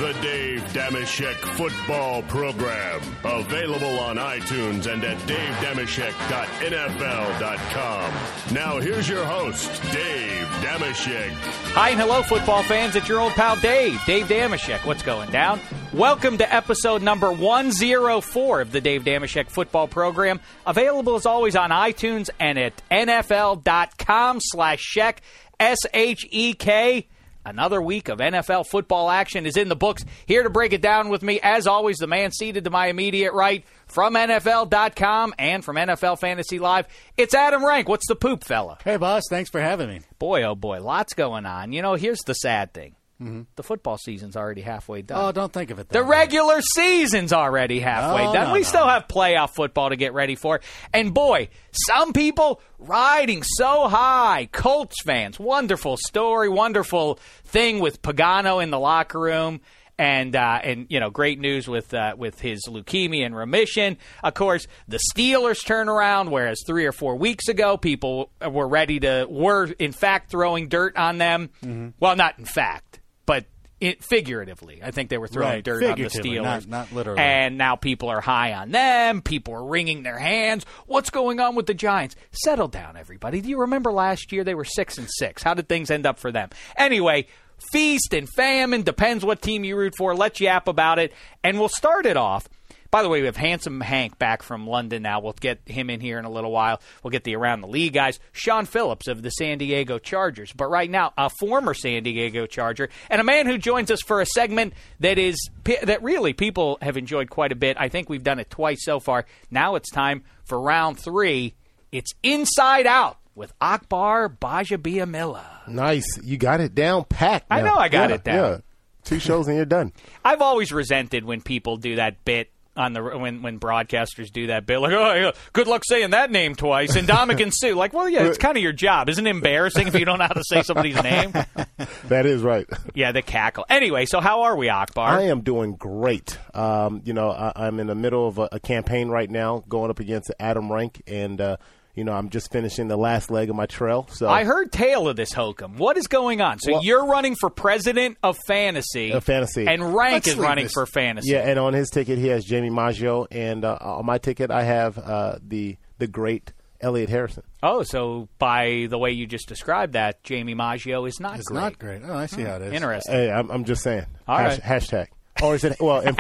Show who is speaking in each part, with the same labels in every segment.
Speaker 1: The Dave Dameshek Football Program. Available on iTunes and at davedameshek.nfl.com. Now here's your host, Dave Dameshek.
Speaker 2: Hi and hello, football fans. It's your old pal Dave Dameshek. What's going down? Welcome to episode number 104 of the Dave Dameshek Football Program. Available as always on iTunes and at nfl.com/shek, S-H-E-K. Another week of NFL football action is in the books. Here to break it down with me, as always, the man seated to my immediate right from NFL.com and from NFL Fantasy Live. It's Adam Rank. What's the poop, fella?
Speaker 3: Hey, boss. Thanks for having me.
Speaker 2: Boy, oh boy, lots going on. You know, here's the sad thing. The football season's already halfway done.
Speaker 3: Oh, don't think of it that
Speaker 2: The
Speaker 3: way.
Speaker 2: regular season's already halfway done. We still have playoff football to get ready for. And boy, some people riding so high. Colts fans, wonderful story, wonderful thing with Pagano in the locker room. And you know, great news with his leukemia in remission. Of course, the Steelers turn around, whereas 3 or 4 weeks ago, people were in fact throwing dirt on them. Well, not in fact, but figuratively. I think they were throwing dirt on the Steelers.
Speaker 3: Not literally.
Speaker 2: And now people are high on them. People are wringing their hands. What's going on with the Giants? Settle down, everybody. Do you remember last year they were 6-6? How did things end up for them? Anyway, feast and famine, depends what team you root for. Let's yap about it. And we'll start it off. By the way, we have Handsome Hank back from London now. We'll get him in here in a little while. We'll get the Around the League guys. Sean Phillips of the San Diego Chargers. But right now, a former San Diego Charger and a man who joins us for a segment that really people have enjoyed quite a bit. I think we've done it twice so far. Now it's time for round 3. It's Inside Out with Akbar Gbajabiamila.
Speaker 4: Nice. You got it down packed now.
Speaker 2: I know I got it down.
Speaker 4: Yeah. 2 shows and you're done.
Speaker 2: I've always resented when people do that bit on the when broadcasters do that bit, like, oh, yeah, good luck saying that name twice. And Ndamukong Suh, like, well, yeah, it's kind of your job. Isn't it embarrassing if you don't know how to say somebody's name?
Speaker 4: That is right.
Speaker 2: Yeah, the cackle. Anyway, so how are we, Akbar?
Speaker 4: I am doing great. I'm in the middle of a campaign right now going up against Adam Rank, and I'm just finishing the last leg of my trail. So
Speaker 2: I heard tale of this hokum. What is going on? So you're running for president of fantasy. And Rank is running for fantasy.
Speaker 4: Yeah, and on his ticket he has Jamie Maggio, and on my ticket I have the great Elliot Harrison.
Speaker 2: Oh, so by the way you just described that, Jamie Maggio is not great.
Speaker 3: It's not great. Oh, I see how it is.
Speaker 2: Interesting.
Speaker 4: Hey, I'm just saying.
Speaker 2: All right.
Speaker 4: Hashtag. Or is it on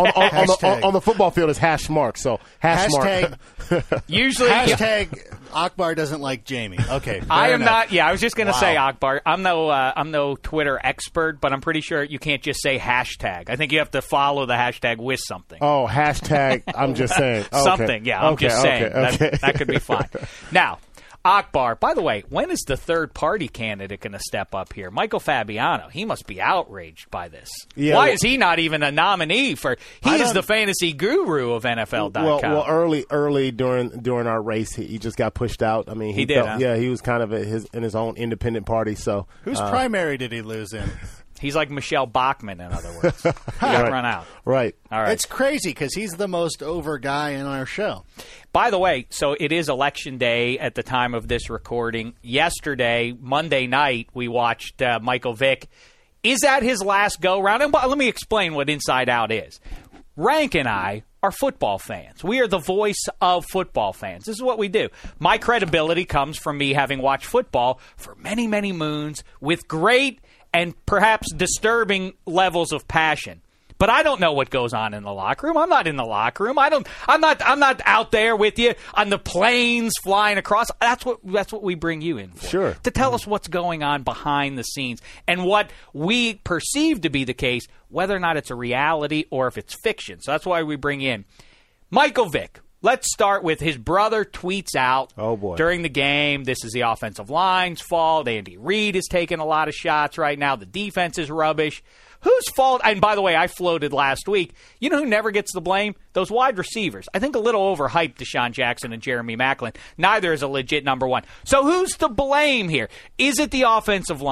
Speaker 4: the football field? It's hash mark. So
Speaker 3: hashtag.
Speaker 2: Usually,
Speaker 3: hashtag Akbar doesn't like Jamie. Okay,
Speaker 2: I am
Speaker 3: enough.
Speaker 2: not. Yeah, I was just going to say Akbar. I'm no Twitter expert, but I'm pretty sure you can't just say hashtag. I think you have to follow the hashtag with something.
Speaker 4: Oh, hashtag. I'm just saying
Speaker 2: something. Yeah, I'm just saying that could be fine. Now, Akbar, by the way, when is the third-party candidate going to step up here? Michael Fabiano, he must be outraged by this. Yeah, Why is he not even a nominee for – he is the fantasy guru of NFL.com.
Speaker 4: Well, early during our race, he just got pushed out. I mean, he
Speaker 2: did, huh?
Speaker 4: Yeah, he was kind of in his own independent party. So
Speaker 3: whose primary did he lose in?
Speaker 2: He's like Michelle Bachmann, in other words. He got run out.
Speaker 4: Right.
Speaker 2: All right.
Speaker 3: It's crazy because he's the most over guy in our show.
Speaker 2: By the way, so it is Election Day at the time of this recording. Yesterday, Monday night, we watched Michael Vick. Is that his last go-round? And let me explain what Inside Out is. Rank and I are football fans. We are the voice of football fans. This is what we do. My credibility comes from me having watched football for many, many moons with great and perhaps disturbing levels of passion. But I don't know what goes on in the locker room. I'm not in the locker room. I'm not out there with you on the planes flying across. That's what we bring you in for.
Speaker 4: Sure.
Speaker 2: To tell us what's going on behind the scenes and what we perceive to be the case, whether or not it's a reality or if it's fiction. So that's why we bring in Michael Vick. Let's start with his brother tweets out during the game, this is the offensive line's fault. Andy Reid is taking a lot of shots right now. The defense is rubbish. Whose fault? And by the way, I floated last week. You know who never gets the blame? Those wide receivers. I think a little overhyped Deshaun Jackson and Jeremy Maclin. Neither is a legit number one. So who's to blame here? Is it the offensive line?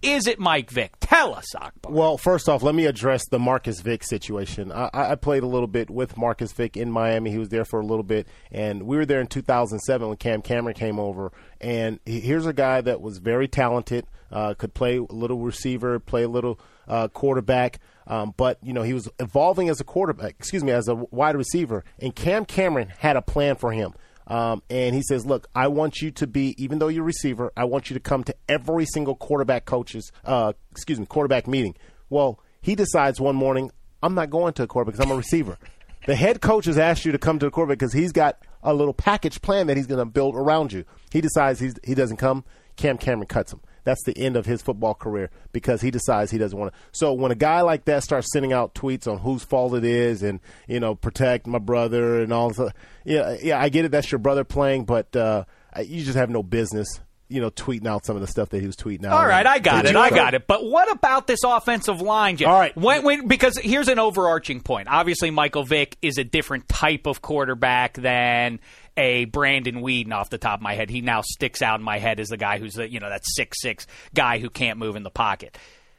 Speaker 2: Is it Mike Vick? Tell us, Akbar.
Speaker 4: Well, first off, let me address the Marcus Vick situation. I played a little bit with Marcus Vick in Miami. He was there for a little bit, and we were there in 2007 when Cam Cameron came over. And here's a guy that was very talented, could play a little receiver, play a little quarterback, but he was evolving as a quarterback. As a wide receiver. And Cam Cameron had a plan for him. And he says, look, I want you to be, even though you're a receiver, I want you to come to every single quarterback meeting. Well, he decides one morning, I'm not going to a quarterback because I'm a receiver. The head coach has asked you to come to the quarterback because he's got a little package plan that he's going to build around you. He decides he doesn't come. Cam Cameron cuts him. That's the end of his football career because he decides he doesn't want to. So when a guy like that starts sending out tweets on whose fault it is and, protect my brother and all that, yeah, I get it. That's your brother playing, but you just have no business, tweeting out some of the stuff that he was tweeting out.
Speaker 2: All right, I got it. But what about this offensive line, Jeff?
Speaker 4: All right.
Speaker 2: Because here's an overarching point. Obviously, Michael Vick is a different type of quarterback than a Brandon Weeden off the top of my head. He now sticks out in my head as the guy who's that 6'6" guy who can't move in the pocket.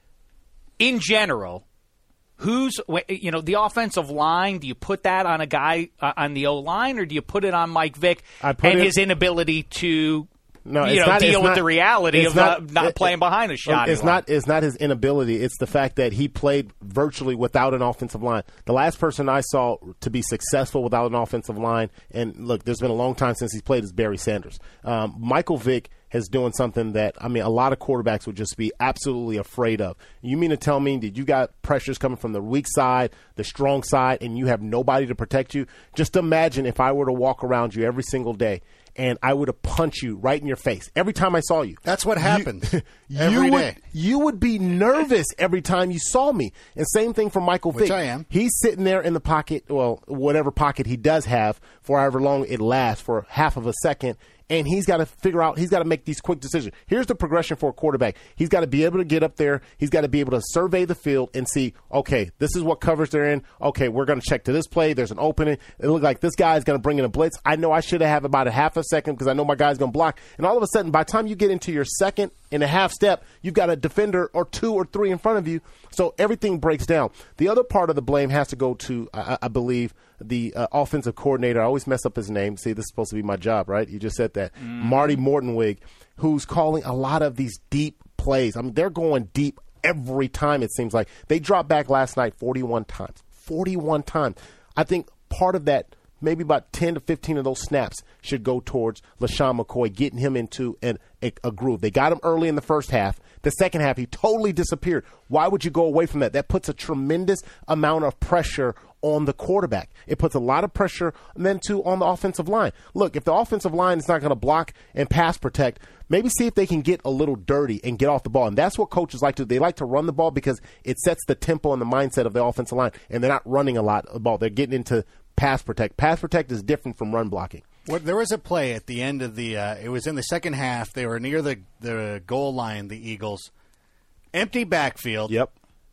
Speaker 2: In general, who's the offensive line? Do you put that on a guy on the O-line, or do you put it on Mike Vick and his inability to deal with the reality of not playing behind a shot?
Speaker 4: It's not his inability. It's the fact that he played virtually without an offensive line. The last person I saw to be successful without an offensive line, and look, there's been a long time since he's played, is Barry Sanders. Michael Vick is doing something that, a lot of quarterbacks would just be absolutely afraid of. You mean to tell me that you got pressures coming from the weak side, the strong side, and you have nobody to protect you? Just imagine if I were to walk around you every single day and I would have punched you right in your face every time I saw you.
Speaker 3: That's what happens every day.
Speaker 4: You would be nervous every time you saw me. And same thing for Michael Vick.
Speaker 3: Which I am.
Speaker 4: He's sitting there in the pocket, well, whatever pocket he does have for however long it lasts, for half of a second, and he's got to figure out, he's got to make these quick decisions. Here's the progression for a quarterback. He's got to be able to get up there. He's got to be able to survey the field and see, okay, this is what coverage they're in. Okay, we're going to check to this play. There's an opening. It looks like this guy is going to bring in a blitz. I know I should have about a half a second because I know my guy's going to block. And all of a sudden, by the time you get into your second and a half step, you've got a defender or two or three in front of you. So everything breaks down. The other part of the blame has to go to, I believe, the offensive coordinator. I always mess up his name. See, this is supposed to be my job, right? You just said that. Marty Mortonwig, who's calling a lot of these deep plays. They're going deep every time, it seems like. They dropped back last night 41 times. 41 times. I think part of that, maybe about 10 to 15 of those snaps should go towards LaShawn McCoy, getting him into a groove. They got him early in the first half. The second half, he totally disappeared. Why would you go away from that? That puts a tremendous amount of pressure on the quarterback. It puts a lot of pressure then too on the offensive line. Look, if the offensive line is not going to block and pass protect, maybe see if they can get a little dirty and get off the ball. And that's what coaches like to do. They like to run the ball because it sets the tempo and the mindset of the offensive line, and they're not running a lot of the ball. They're getting into pass protect. Pass protect is different from run blocking.
Speaker 3: There was a play at the end of the it was in the second half. They were near the goal line, the Eagles. Empty backfield.
Speaker 4: Yep.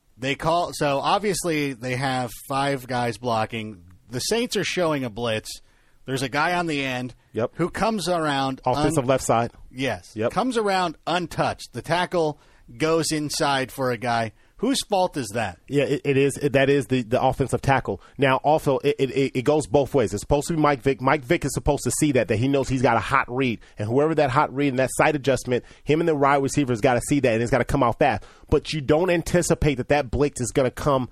Speaker 3: So obviously they have five guys blocking. The Saints are showing a blitz. There's a guy on the end who comes around.
Speaker 4: Offensive left side.
Speaker 3: Yes.
Speaker 4: Yep.
Speaker 3: Comes around untouched. The tackle goes inside for a guy. Whose fault is that?
Speaker 4: Yeah, it is. That is the offensive tackle. Now, also, it goes both ways. It's supposed to be Mike Vick. Mike Vick is supposed to see that he knows he's got a hot read. And whoever that hot read and that sight adjustment, him and the wide receiver's got to see that, and it's got to come out fast. But you don't anticipate that blitz is going to come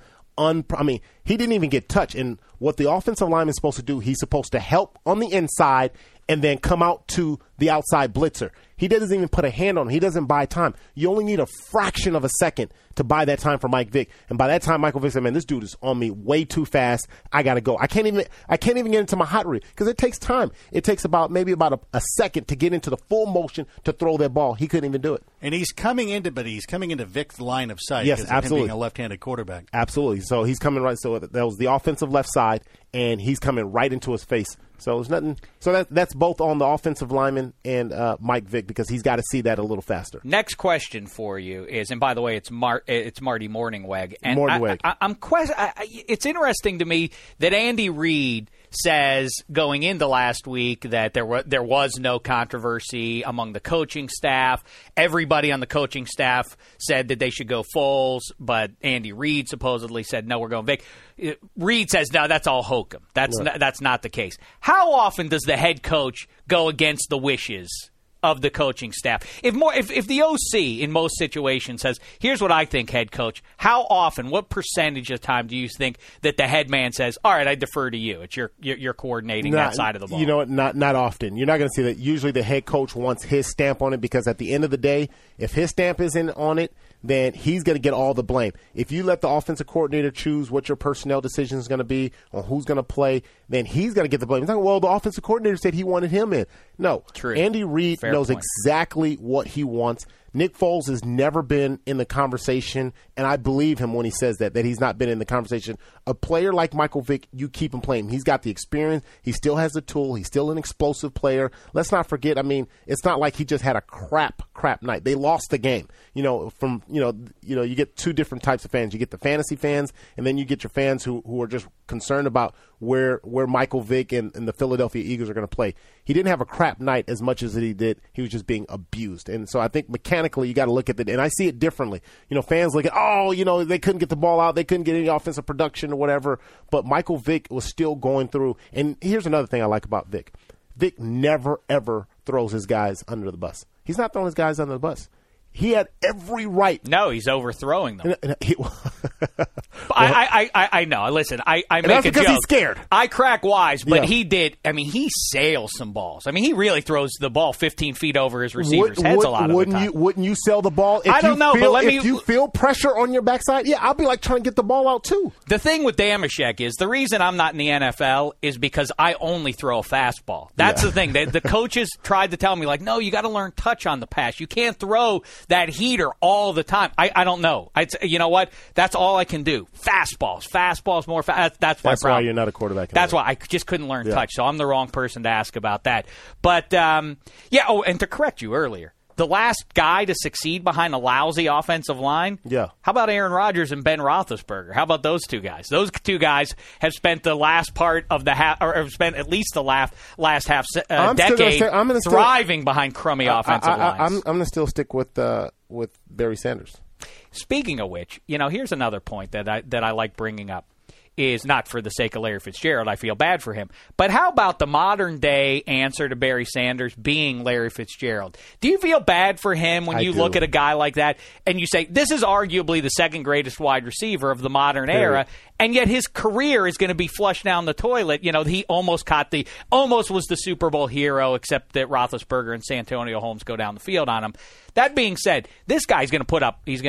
Speaker 4: he didn't even get touched. And what the offensive lineman is supposed to do, he's supposed to help on the inside and then come out to the outside blitzer. He doesn't even put a hand on him. He doesn't buy time. You only need a fraction of a second to buy that time for Mike Vick. And by that time, Michael Vick said, man, this dude is on me way too fast. I got to go. I can't even get into my hot read because it takes time. It takes maybe about a second to get into the full motion to throw that ball. He couldn't even do it.
Speaker 3: And he's coming into Vick's line of sight.
Speaker 4: Yes, absolutely.
Speaker 3: Him being a left-handed quarterback.
Speaker 4: Absolutely. So he's coming right. So that was the offensive left side, and he's coming right into his face. So there's nothing. So that's both on the offensive lineman and Mike Vick because he's got to see that a little faster.
Speaker 2: Next question for you is, and by the way, it's Marty Morningweg. And
Speaker 4: Morningweg.
Speaker 2: it's interesting to me that Andy Reid says going into last week that there was no controversy among the coaching staff. Everybody on the coaching staff said that they should go Foles, but Andy Reid supposedly said, no, we're going Vic. Reid says, no, that's all hokum. That's not the case. How often does the head coach go against the wishes of the coaching staff? If the OC in most situations says, here's what I think, head coach, how often, what percentage of time do you think that the head man says, all right, I defer to you. It's you're coordinating that side of the ball.
Speaker 4: You know what? Not often. You're not going to see that. Usually the head coach wants his stamp on it because at the end of the day, if his stamp isn't on it, then he's going to get all the blame. If you let the offensive coordinator choose what your personnel decision is going to be on who's going to play, then he's going to get the blame. He's like, well, the offensive coordinator said he wanted him in. No.
Speaker 2: True.
Speaker 4: Andy Reid knows exactly what he wants. Nick Foles has never been in the conversation, and I believe him when he says that he's not been in the conversation. A player like Michael Vick, you keep him playing. He's got the experience. He still has the tool. He's still an explosive player. Let's not forget, I mean, it's not like he just had a crap night. They lost the game. You get two different types of fans. You get the fantasy fans, and then you get your fans who are just concerned about where Michael Vick and the Philadelphia Eagles are going to play. He didn't have a crap night as much as he did. He was just being abused. And so I think mechanically you got to look at it, and I see it differently. Fans look at, they couldn't get the ball out. They couldn't get any offensive production or whatever. But Michael Vick was still going through. And here's another thing I like about Vick. Vick never, ever throws his guys under the bus. He's not throwing his guys under the bus. He had every right.
Speaker 2: No, he's overthrowing them. I know. Listen, I make
Speaker 4: that's
Speaker 2: a
Speaker 4: because
Speaker 2: joke.
Speaker 4: He's scared.
Speaker 2: I crack wise, but
Speaker 4: Yeah.
Speaker 2: he did. I mean, he sails some balls. I mean, he really throws the ball 15 feet over his receivers' heads a lot of the time.
Speaker 4: Wouldn't you sell the ball?
Speaker 2: I don't know, but
Speaker 4: if you feel pressure on your backside, yeah, I'll be like trying to get the ball out too.
Speaker 2: The thing with Damashek is the reason I'm not in the NFL is because I only throw a fastball. That's the thing. The coaches tried to tell me, like, no, you got to learn touch on the pass. You can't throw that heater all the time. I don't know. You know what? That's all I can do. Fastballs, more fast. That's my problem.
Speaker 4: Why you're not a quarterback.
Speaker 2: That's why I just couldn't learn touch, so I'm the wrong person to ask about that. But, and to correct you earlier, the last guy to succeed behind a lousy offensive line, how about Aaron Rodgers and Ben Roethlisberger? How about those two guys? Those two guys have spent the last part of the half, or have spent at least the last half decade thriving behind crummy offensive lines.
Speaker 4: I'm going to still stick with Barry Sanders.
Speaker 2: Speaking of which, here's another point that I like bringing up. Is not for the sake of Larry Fitzgerald. I feel bad for him. But how about the modern-day answer to Barry Sanders being Larry Fitzgerald? Do you feel bad for him when you look at a guy like that and you say, this is arguably the second greatest wide receiver of the modern era, and yet his career is going to be flushed down the toilet? He almost was the Super Bowl hero, except that Roethlisberger and Santonio Holmes go down the field on him. That being said, this guy's going to put up. He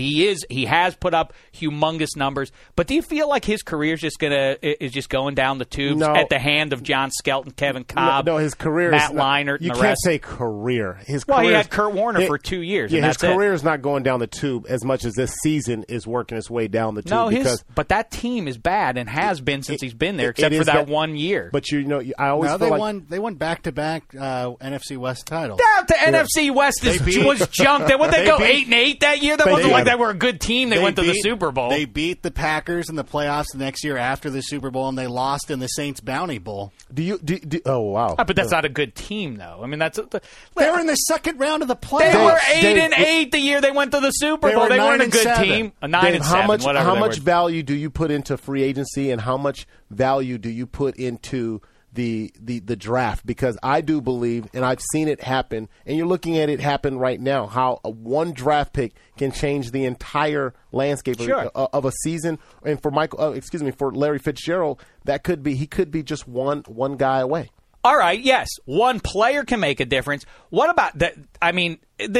Speaker 2: has put up humongous numbers. But do you feel like his career is just going down the tubes at the hand of John Skelton, Kevin Cobb,
Speaker 4: his career
Speaker 2: Matt Leinart, and the rest?
Speaker 4: You can't say career.
Speaker 2: He had Kurt Warner for 2 years.
Speaker 4: Yeah,
Speaker 2: and
Speaker 4: his career is not going down the tube as much as this season is working its way down the tube.
Speaker 2: But that team is bad and has been since he's been there, except for that 1 year.
Speaker 4: But I always feel
Speaker 3: they won back-to-back NFC West titles.
Speaker 2: The NFC West was junk. They 8-8 that year. That wasn't like they were a good team. They went to the Super Bowl.
Speaker 3: They beat the Packers in the playoffs the next year after the Super Bowl, and they lost in the Saints Bounty Bowl.
Speaker 4: Oh wow!
Speaker 2: But that's not a good team, though. I mean,
Speaker 3: they were in the second round of the playoffs.
Speaker 2: They were 8-8 the year they went to the Super Bowl. They weren't a good team. 9-7.
Speaker 4: How much value do you put into free agency, and how much value do you put into the draft? Because I do believe, and I've seen it happen, and you're looking at it happen right now, how one draft pick can change the entire landscape of a season. And for for Larry Fitzgerald, he could be just one guy away.
Speaker 2: All right, yes, one player can make a difference. What about that? I mean,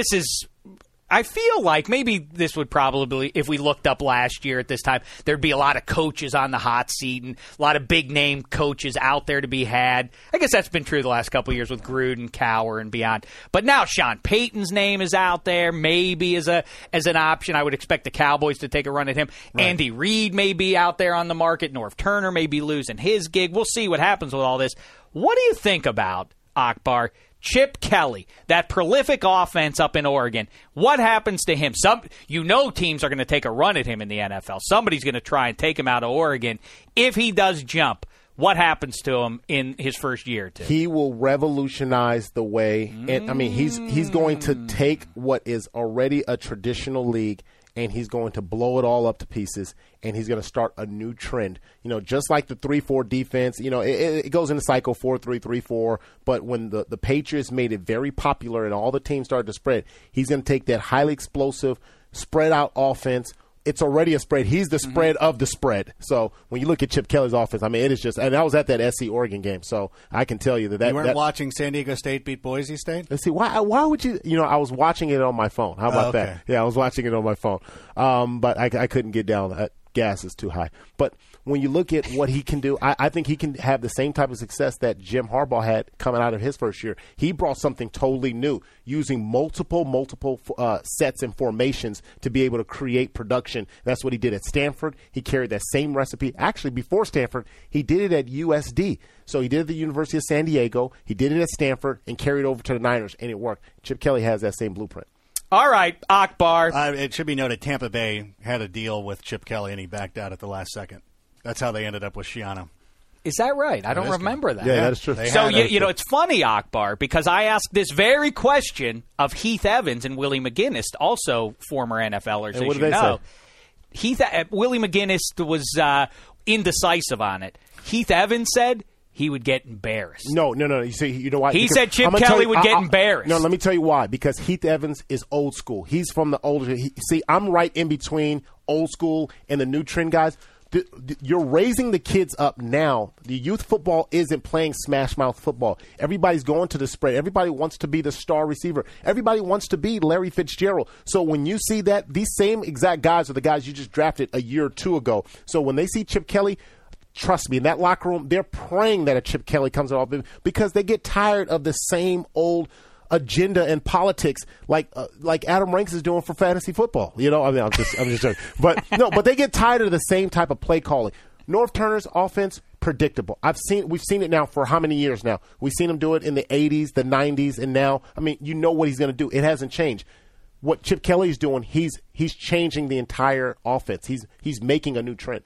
Speaker 2: I feel like maybe this would probably, if we looked up last year at this time, there'd be a lot of coaches on the hot seat and a lot of big-name coaches out there to be had. I guess that's been true the last couple of years with Gruden, Cowher, and beyond. But now Sean Payton's name is out there, maybe as an option. I would expect the Cowboys to take a run at him. Right. Andy Reid may be out there on the market. Norv Turner may be losing his gig. We'll see what happens with all this. What do you think about, Akbar, Chip Kelly, that prolific offense up in Oregon? What happens to him? Teams are going to take a run at him in the NFL. Somebody's going to try and take him out of Oregon. If he does jump, what happens to him in his first year or two?
Speaker 4: He will revolutionize the way, and I mean, he's going to take what is already a traditional league, and he's going to blow it all up to pieces, and he's going to start a new trend. You know, just like the 3-4 defense, you know, it goes in a cycle 4-3, 3-4, but when the Patriots made it very popular and all the teams started to spread, he's going to take that highly explosive, spread out offense. It's already a spread. He's the spread of the spread. So when you look at Chip Kelly's offense, I mean, it is just – and I was at that SC Oregon game, so I can tell you that –
Speaker 3: You weren't watching San Diego State beat Boise State?
Speaker 4: Let's see. Why would you – you know, I was watching it on my phone. How about that? Yeah, I was watching it on my phone. But I couldn't get down. Gas is too high. But when you look at what he can do, I think he can have the same type of success that Jim Harbaugh had coming out of his first year. He brought something totally new, using multiple sets and formations to be able to create production. That's what he did at Stanford. He carried that same recipe. Actually, before Stanford, he did it at USD. So he did it at the University of San Diego. He did it at Stanford and carried over to the Niners, and it worked. Chip Kelly has that same blueprint.
Speaker 2: All right, Akbar.
Speaker 3: It should be noted Tampa Bay had a deal with Chip Kelly, and he backed out at the last second. That's how they ended up with Schiano.
Speaker 2: Is that right? I don't remember that.
Speaker 4: Yeah, that is true.
Speaker 2: So, you know, it's funny, Akbar, because I asked this very question of Heath Evans and Willie McGinnis, also former NFLers,
Speaker 4: and
Speaker 2: as you know. Willie McGinnis was indecisive on it. Heath Evans said he would get embarrassed.
Speaker 4: No. You know why?
Speaker 2: He said Chip Kelly would get embarrassed.
Speaker 4: No, let me tell you why. Because Heath Evans is old school. He's from the older. See, I'm right in between old school and the new trend guys. You're raising the kids up now. The youth football isn't playing smash mouth football. Everybody's going to the spread. Everybody wants to be the star receiver. Everybody wants to be Larry Fitzgerald. So when you see that, these same exact guys are the guys you just drafted a year or two ago. So when they see Chip Kelly, trust me, in that locker room, they're praying that a Chip Kelly comes off because they get tired of the same old agenda and politics like Adam Ranks is doing for fantasy football. You know, I mean, I'm just joking. But but they get tired of the same type of play calling. North Turner's offense, predictable. We've seen it now for how many years now? We've seen him do it in the 80s, the 90s, and now, I mean, you know what he's going to do. It hasn't changed. What Chip Kelly's doing, he's changing the entire offense. He's making a new trend.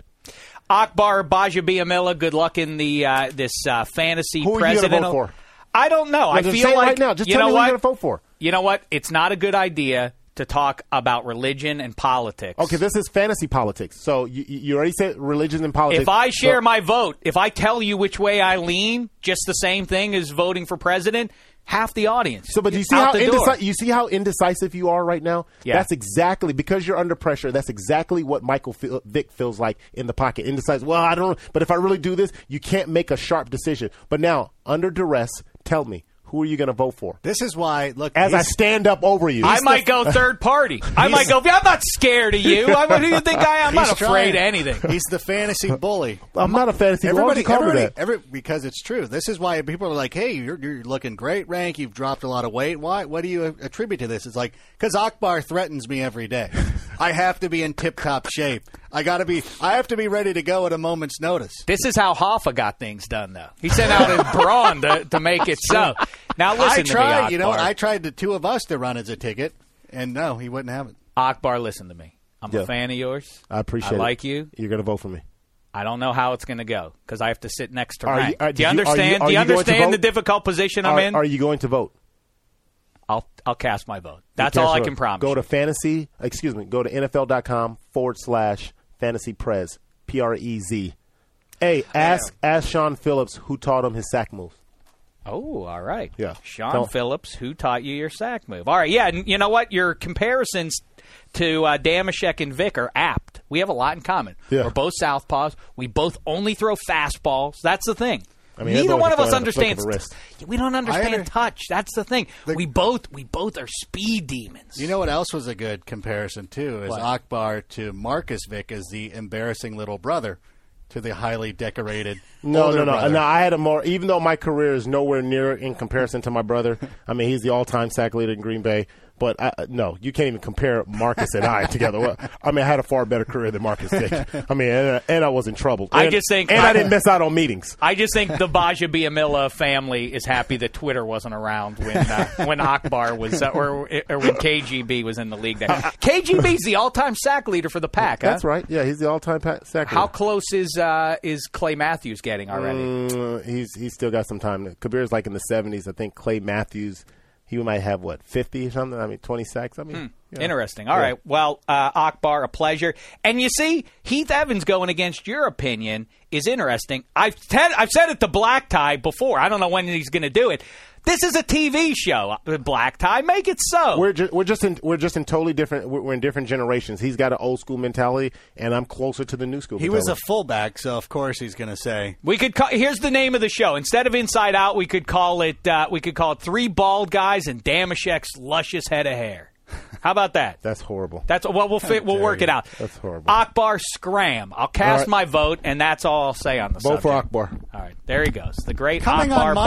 Speaker 2: Akbar Bajabiamila, good luck in the this fantasy
Speaker 4: Who are
Speaker 2: president.
Speaker 4: You gonna vote for?
Speaker 2: I don't know. I feel like
Speaker 4: right now. Just tell me who you're going to vote for.
Speaker 2: You know what? It's not a good idea to talk about religion and politics.
Speaker 4: Okay, this is fantasy politics. So you already said religion and politics.
Speaker 2: If I share my vote, if I tell you which way I lean, just the same thing as voting for president, half the audience.
Speaker 4: So, but do you see how indecisive you are right now?
Speaker 2: Yeah.
Speaker 4: That's exactly because you're under pressure. That's exactly what Michael Vick feels like in the pocket. Indecisive. Well, I don't know, but if I really do this, you can't make a sharp decision. But now, under duress, tell me. Who are you going to vote for?
Speaker 3: This is why, look.
Speaker 4: As I stand up over you.
Speaker 2: I might go third party. I might go, I'm not scared of you. Who do you think I am? I'm not afraid of anything.
Speaker 3: He's the fantasy bully.
Speaker 4: I'm not a fantasy bully. Why would you call me that?
Speaker 3: Because it's true. This is why people are like, hey, you're looking great, Rank. You've dropped a lot of weight. Why? What do you attribute to this? It's like, because Akbar threatens me every day. I have to be in tip-top shape. I have to be ready to go at a moment's notice.
Speaker 2: This is how Hoffa got things done, though. He sent out his brawn to make it so. Now listen to me, Akbar.
Speaker 3: You know, I tried the two of us to run as a ticket, and no, he wouldn't have it.
Speaker 2: Akbar, listen to me. I'm a fan of yours.
Speaker 4: I appreciate it.
Speaker 2: I like you.
Speaker 4: You're going to vote for me.
Speaker 2: I don't know how it's going to go because I have to sit next to Rank. Do you understand? Do you understand the difficult position I'm in?
Speaker 4: Are you going to vote?
Speaker 2: I'll cast my vote. That's all I can promise.
Speaker 4: Go to go to fantasyprez, PREZ. Hey, ask Sean Phillips who taught him his sack move.
Speaker 2: Oh, all right.
Speaker 4: Yeah.
Speaker 2: Sean Phillips, who taught you your sack move. All right, yeah, and you know what? Your comparisons to Damashek and Vick are apt. We have a lot in common.
Speaker 4: Yeah.
Speaker 2: We're both southpaws. We both only throw fastballs. That's the thing.
Speaker 4: I mean,
Speaker 2: neither one of us understands. We don't
Speaker 3: understand
Speaker 2: understand touch. That's the thing. We both are speed demons.
Speaker 3: You know what else was a good comparison too? Is
Speaker 2: what?
Speaker 3: Akbar to Marcus Vick as the embarrassing little brother to the highly decorated.
Speaker 4: No. I had a more. Even though my career is nowhere near in comparison to my brother. I mean, he's the all-time sack leader in Green Bay. But no, you can't even compare Marcus and I together. Well, I mean, I had a far better career than Marcus did. I mean, and I was in trouble.
Speaker 2: I just think,
Speaker 4: I didn't miss out on meetings.
Speaker 2: I just think the Baja Biamila family is happy that Twitter wasn't around when Akbar was, or when KGB was in the league. There, KGB's the all-time sack leader for the Pack.
Speaker 4: That's
Speaker 2: huh?
Speaker 4: right. Yeah, he's the all-time sack leader.
Speaker 2: How close is Clay Matthews getting already?
Speaker 4: He's still got some time. Kabir's like in the 70s. I think Clay Matthews, he might have, 50 or something? I mean, 20 sacks? I mean,
Speaker 2: Interesting. All right. Well, Akbar, a pleasure. And you see, Heath Evans going against your opinion is interesting. I've said it to Black Tie before. I don't know when he's going to do it. This is a TV show, Black Tie. Make it so.
Speaker 4: We're just in totally different. We're in different generations. He's got an old school mentality, and I'm closer to the new school.
Speaker 3: He
Speaker 4: mentality.
Speaker 3: was a fullback, so of course he's going to say.
Speaker 2: We could here's the name of the show. Instead of Inside Out, we could call it Three Bald Guys and Damashek's Luscious Head of Hair. How about that?
Speaker 4: That's horrible.
Speaker 2: That's well, we'll work it out.
Speaker 4: That's horrible.
Speaker 2: Akbar Scram. I'll cast my vote, and that's all I'll say on the subject.
Speaker 4: Vote for Akbar.
Speaker 2: All right, there he goes. The great
Speaker 3: Coming
Speaker 2: Akbar.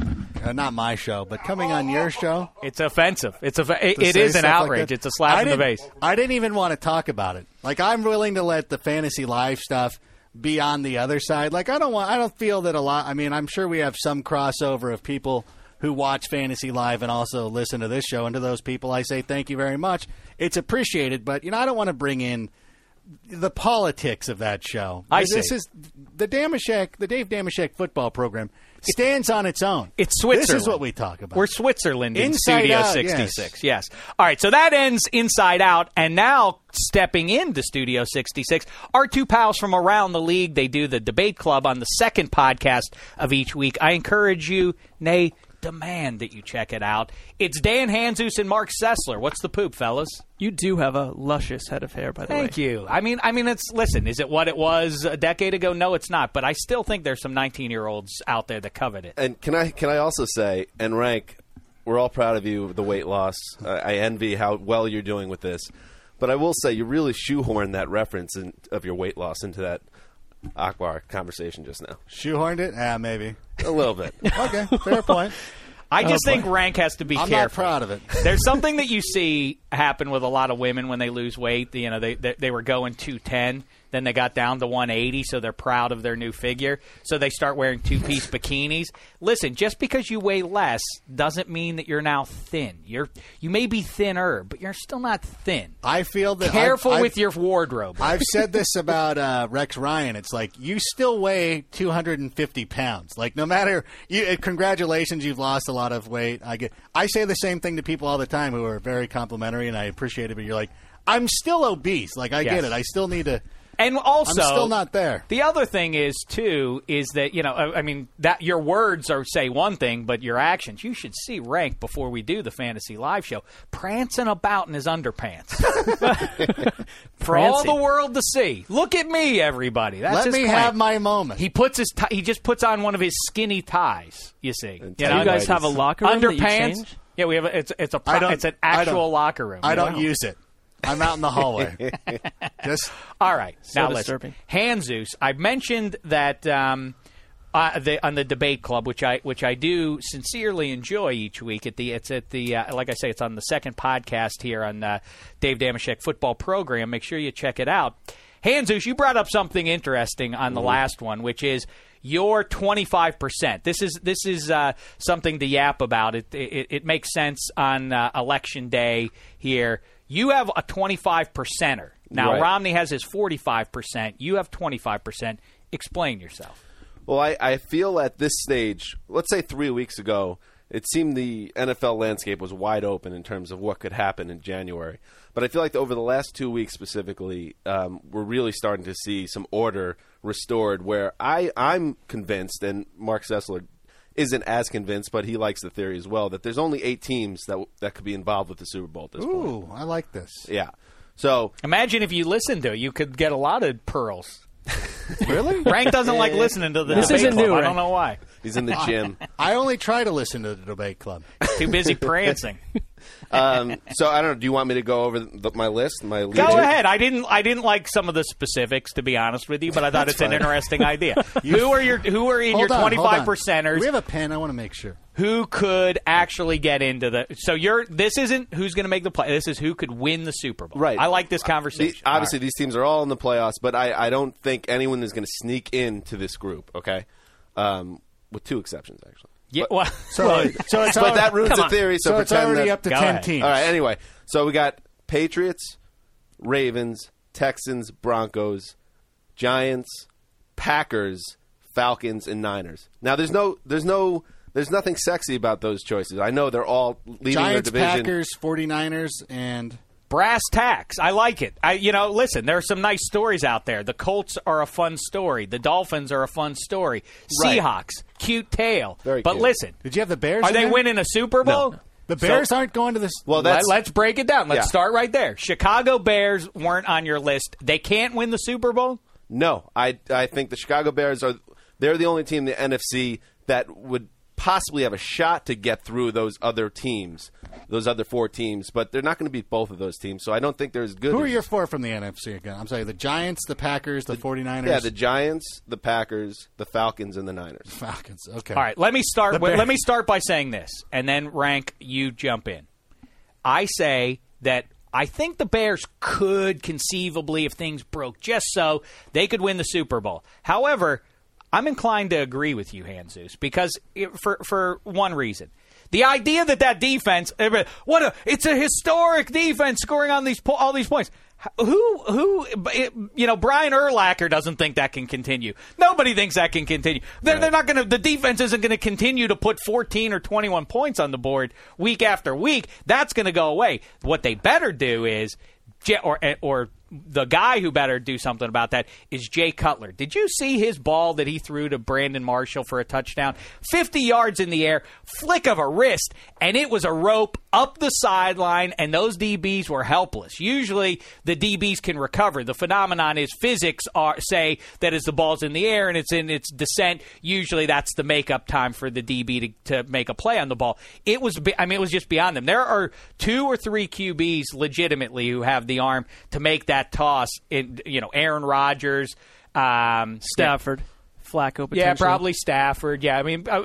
Speaker 3: on not my show, but coming on your show.
Speaker 2: It's offensive. It is an outrage. It's a slap in the face.
Speaker 3: I didn't even want to talk about it. Like, I'm willing to let the Fantasy Live stuff be on the other side. Like, I don't feel that a lot. I mean, I'm sure we have some crossover of people who watch Fantasy Live and also listen to this show. And to those people, I say thank you very much. It's appreciated, but I don't want to bring in the politics of that show. This is the Dave Damashek football program stands on its own.
Speaker 2: It's Switzerland.
Speaker 3: This is what we talk about.
Speaker 2: We're Switzerland in
Speaker 3: Inside
Speaker 2: Studio
Speaker 3: Out,
Speaker 2: 66. Yes. All right, so that ends Inside Out, and now stepping into Studio 66 are two pals from around the league. They do the Debate Club on the second podcast of each week. I encourage you, nay, demand that you check it out. It's Dan Hanzus and Mark Sessler. What's the poop, fellas?
Speaker 5: You do have a luscious head of hair, by the way.
Speaker 2: Thank you. I mean, listen, is it what it was a decade ago? No, it's not. But I still think there's some 19-year-olds out there that covet it.
Speaker 6: And can I also say, and Rank, we're all proud of you, the weight loss. I envy how well you're doing with this. But I will say, you really shoehorned that reference of your weight loss into that Akbar conversation just now.
Speaker 3: Shoehorned it? Yeah, maybe.
Speaker 6: A little bit.
Speaker 3: Okay, fair point.
Speaker 2: I just think Rank has to be
Speaker 3: I'm
Speaker 2: careful.
Speaker 3: not proud of it.
Speaker 2: There's something that you see happen with a lot of women when they lose weight. They were going 210, then they got down to 180, so they're proud of their new figure. So they start wearing two-piece bikinis. Listen, just because you weigh less doesn't mean that you're now thin. You may be thinner, but you're still not thin.
Speaker 3: I feel that
Speaker 2: careful with your wardrobe.
Speaker 3: I've said this about Rex Ryan. It's like you still weigh 250 pounds. Like no matter congratulations, you've lost a lot of weight. I say the same thing to people all the time who are very complimentary, and I appreciate it. But you're like, I'm still obese. Like I get it. I still need to.
Speaker 2: And also,
Speaker 3: I'm still not there.
Speaker 2: The other thing is, too, is that, that your words say one thing, but your actions, you should see Rank before we do the Fantasy Live show, prancing about in his underpants. For all the world to see. Look at me, everybody. That's
Speaker 3: Let me have my moment.
Speaker 2: He just puts on one of his skinny ties, you see.
Speaker 5: Do you guys have a locker room that you change?
Speaker 2: Yeah, we have. It's an actual locker room.
Speaker 3: I don't use it. I'm out in the hallway.
Speaker 2: All right.
Speaker 5: So
Speaker 2: now
Speaker 5: disturbing.
Speaker 2: Listen. Hanzus, I mentioned that on the Debate Club, which I do sincerely enjoy each week. It's at the like I say, it's on the second podcast here on Dave Damashek Football Program. Make sure you check it out. Hanzus, you brought up something interesting on the last one, which is your 25%. This is something to yap about. It makes sense on Election Day here. You have a 25%er. Now,
Speaker 6: right.
Speaker 2: Romney has his 45%. You have 25%. Explain yourself.
Speaker 6: Well, I feel at this stage, let's say 3 weeks ago, it seemed the NFL landscape was wide open in terms of what could happen in January. But I feel like over the last 2 weeks specifically, we're really starting to see some order restored where I'm convinced, and Mark Sessler isn't as convinced, but he likes the theory as well, that there's only 8 teams that could be involved with the Super Bowl at this point.
Speaker 3: Ooh, I like this.
Speaker 6: Yeah. So
Speaker 2: imagine if you listened to it, you could get a lot of pearls.
Speaker 3: Really?
Speaker 2: Rank doesn't like listening to the
Speaker 5: This
Speaker 2: Debate
Speaker 5: isn't
Speaker 2: Club.
Speaker 5: new,
Speaker 2: I
Speaker 5: Rank.
Speaker 2: don't know why.
Speaker 6: He's in the gym.
Speaker 3: I only try to listen to the debate club.
Speaker 2: Too busy prancing.
Speaker 6: So I don't know. Do you want me to go over my list?
Speaker 2: Go ahead. I didn't like some of the specifics, to be honest with you, but I thought it's an interesting idea. Who are in your 25%ers?
Speaker 3: Do we have a pen? I want to make sure.
Speaker 2: Who could actually get into the? So this isn't who's going to make the play. This is who could win the Super Bowl.
Speaker 6: Right.
Speaker 2: I like this conversation.
Speaker 6: Obviously, these teams are all in the playoffs, but I don't think anyone is going to sneak into this group. Okay, with two exceptions actually.
Speaker 2: Yeah,
Speaker 6: but
Speaker 2: that
Speaker 6: ruins the theory.
Speaker 3: So it's already up to 10 teams.
Speaker 6: All right. Anyway, so we got Patriots, Ravens, Texans, Broncos, Giants, Packers, Falcons, and Niners. Now, there's nothing sexy about those choices. I know they're all leading
Speaker 3: Giants,
Speaker 6: their division.
Speaker 3: Packers, 49ers, and
Speaker 2: brass tacks. I like it. Listen, there are some nice stories out there. The Colts are a fun story. The Dolphins are a fun story.
Speaker 6: Right.
Speaker 2: Seahawks, cute tale.
Speaker 6: Very
Speaker 2: but
Speaker 6: cute.
Speaker 2: listen,
Speaker 3: did you have the Bears?
Speaker 2: Are they winning a Super Bowl?
Speaker 6: No.
Speaker 3: The Bears aren't going to this.
Speaker 6: Well,
Speaker 2: let's break it down. Let's start right there. Chicago Bears weren't on your list. They can't win the Super Bowl?
Speaker 6: No, I think the Chicago Bears they're the only team in the NFC that would possibly have a shot to get through those other teams, those other four teams, but they're not going to beat both of those teams, so I don't think they're as good.
Speaker 3: Who are your four from the NFC again? I'm sorry, the Giants, the Packers, the 49ers?
Speaker 6: Yeah, the Giants, the Packers, the Falcons, and the Niners.
Speaker 3: Falcons, okay.
Speaker 2: All right, let me start by saying this, and then, Rank, you jump in. I say that I think the Bears could conceivably, if things broke just so, they could win the Super Bowl. However, I'm inclined to agree with you, Jesus, because for one reason. The idea that defense, it's a historic defense scoring on all these points. Who Brian Urlacher doesn't think that can continue. Nobody thinks that can continue. They're not going to. The defense isn't going to continue to put 14 or 21 points on the board week after week. That's going to go away. What they better do is, or the guy who better do something about that is Jay Cutler. Did you see his ball that he threw to Brandon Marshall for a touchdown? 50 yards in the air, flick of a wrist, and it was a rope up the sideline, and those DBs were helpless. Usually the DBs can recover. The phenomenon is physics say that as the ball's in the air and it's in its descent, usually that's the makeup time for the DB to make a play on the ball. It was just beyond them. There are 2 or 3 QBs legitimately who have the arm to make that toss. Aaron Rodgers,
Speaker 5: Stafford, Flacco, potentially.
Speaker 2: Yeah, probably Stafford. Yeah,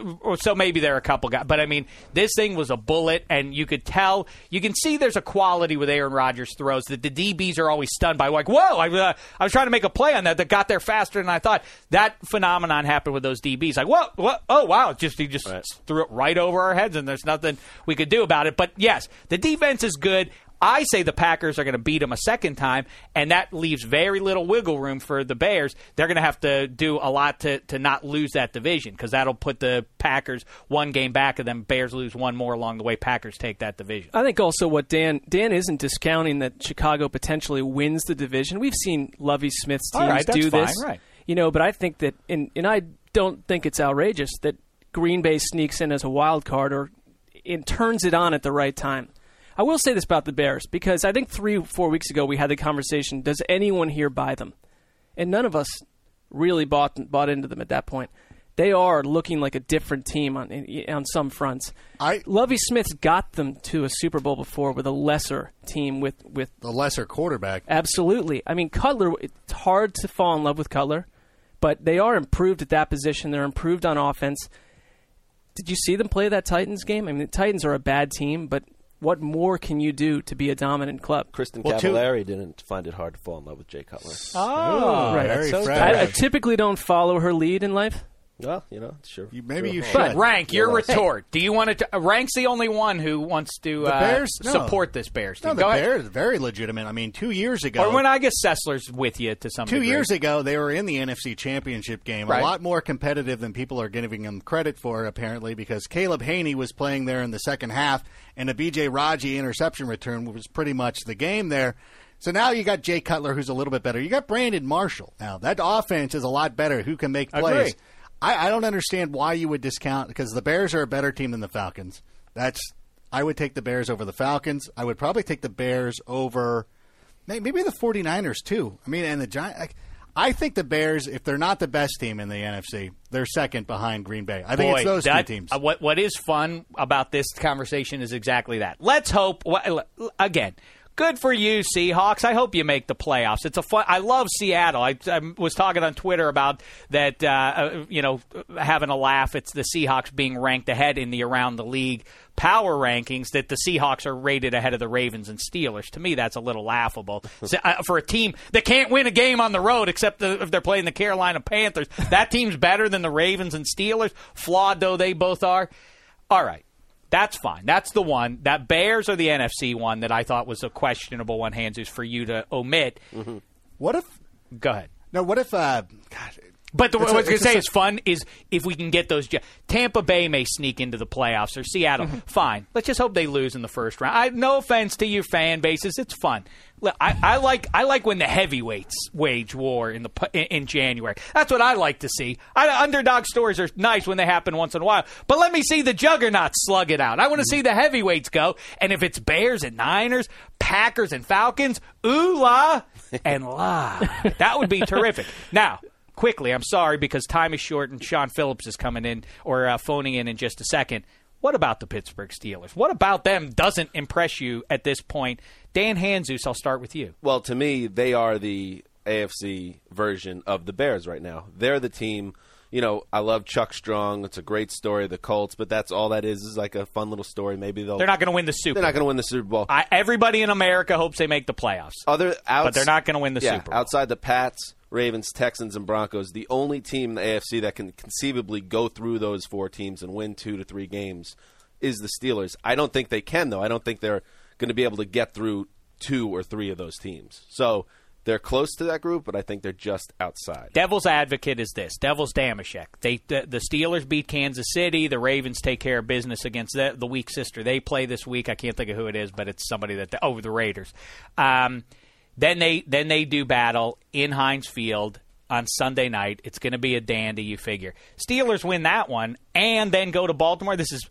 Speaker 2: so maybe there are a couple guys, but this thing was a bullet, and you could tell, you can see there's a quality with Aaron Rodgers' throws that the DBs are always stunned by. Like, whoa! I was trying to make a play on that got there faster than I thought. That phenomenon happened with those DBs. Like, whoa! Oh, wow! He just threw it right over our heads, and there's nothing we could do about it. But yes, the defense is good. I say the Packers are going to beat them a second time, and that leaves very little wiggle room for the Bears. They're going to have to do a lot to not lose that division, because that'll put the Packers one game back, and then Bears lose one more along the way. Packers take that division.
Speaker 5: I think also what Dan isn't discounting that Chicago potentially wins the division. We've seen Lovie Smith's teams do this.
Speaker 2: Right.
Speaker 5: But I think that, and I don't think it's outrageous that Green Bay sneaks in as a wild card or turns it on at the right time. I will say this about the Bears, because I think 3 or 4 weeks ago we had the conversation, does anyone here buy them? And none of us really bought into them at that point. They are looking like a different team on some fronts. Lovie Smith's got them to a Super Bowl before with a lesser team with
Speaker 3: the lesser quarterback.
Speaker 5: Absolutely. Cutler, it's hard to fall in love with Cutler, but they are improved at that position. They're improved on offense. Did you see them play that Titans game? The Titans are a bad team, but what more can you do to be a dominant club?
Speaker 6: Kristen Cavallari didn't find it hard to fall in love with Jay Cutler.
Speaker 2: Oh,
Speaker 5: right.
Speaker 2: That's so
Speaker 5: I typically don't follow her lead in life.
Speaker 6: Well, sure.
Speaker 3: Maybe you should.
Speaker 2: But Rank, your retort. Do you want to? Rank's the only one who wants to support this Bears team.
Speaker 3: No, the Bears are very legitimate. 2 years ago,
Speaker 2: or when I guess Sessler's with you to some degree.
Speaker 3: 2 years ago, they were in the NFC Championship game, a lot more competitive than people are giving them credit for, apparently, because Caleb Haney was playing there in the second half, and a B.J. Raji interception return was pretty much the game there. So now you got Jay Cutler, who's a little bit better. You got Brandon Marshall. Now, that offense is a lot better. Who can make plays?
Speaker 2: Agree.
Speaker 3: I don't understand why you would discount, because the Bears are a better team than the Falcons. I would take the Bears over the Falcons. I would probably take the Bears over maybe the 49ers too. And the Giants. I think the Bears, if they're not the best team in the NFC, they're second behind Green Bay. I think it's those two teams.
Speaker 2: What is fun about this conversation is exactly that. Let's hope, again, good for you, Seahawks. I hope you make the playoffs. It's a fun. I love Seattle. I was talking on Twitter about that, having a laugh. It's the Seahawks being ranked ahead in the Around the League power rankings, that the Seahawks are rated ahead of the Ravens and Steelers. To me, that's a little laughable. For a team that can't win a game on the road except if they're playing the Carolina Panthers, that team's better than the Ravens and Steelers, flawed though they both are. All right. That's fine. That's the one. That Bears or the NFC one that I thought was a questionable one, Hanzus, for you to omit.
Speaker 3: Mm-hmm. What if...
Speaker 2: Go ahead.
Speaker 3: No, what if...
Speaker 2: But what I was going to say is fun is if we can get those. Tampa Bay may sneak into the playoffs, or Seattle. Fine. Let's just hope they lose in the first round. No offense to you fan bases. It's fun. I like when the heavyweights wage war in January. That's what I like to see. Underdog stories are nice when they happen once in a while. But let me see the juggernauts slug it out. I want to see the heavyweights go. And if it's Bears and Niners, Packers and Falcons, ooh la and la. That would be terrific. Now, quickly, I'm sorry because time is short and Sean Phillips is coming in or phoning in just a second. What about the Pittsburgh Steelers? What about them doesn't impress you at this point? Dan Hanzus, I'll start with you.
Speaker 6: Well, to me, they are the AFC version of the Bears right now. They're the team. You know, I love Chuck Strong. It's a great story, the Colts, but that's all that is like a fun little story. Maybe they're
Speaker 2: not going to win the Super Bowl.
Speaker 6: They're not going to win the Super Bowl.
Speaker 2: Everybody in America hopes they make the playoffs. But they're not going to win the Super Bowl.
Speaker 6: Outside the Pats, Ravens, Texans, and Broncos, the only team in the AFC that can conceivably go through those four teams and win 2 to 3 games is the Steelers. I don't think they can, though. I don't think they're going to be able to get through 2 or 3 of those teams. So they're close to that group, but I think they're just outside.
Speaker 2: Devil's advocate is this. Devil's Damashek. The Steelers beat Kansas City. The Ravens take care of business against the weak sister they play this week. I can't think of who it is, but it's somebody the Raiders. Then they do battle in Heinz Field on Sunday night. It's going to be a dandy, you figure. Steelers win that one and then go to Baltimore. This is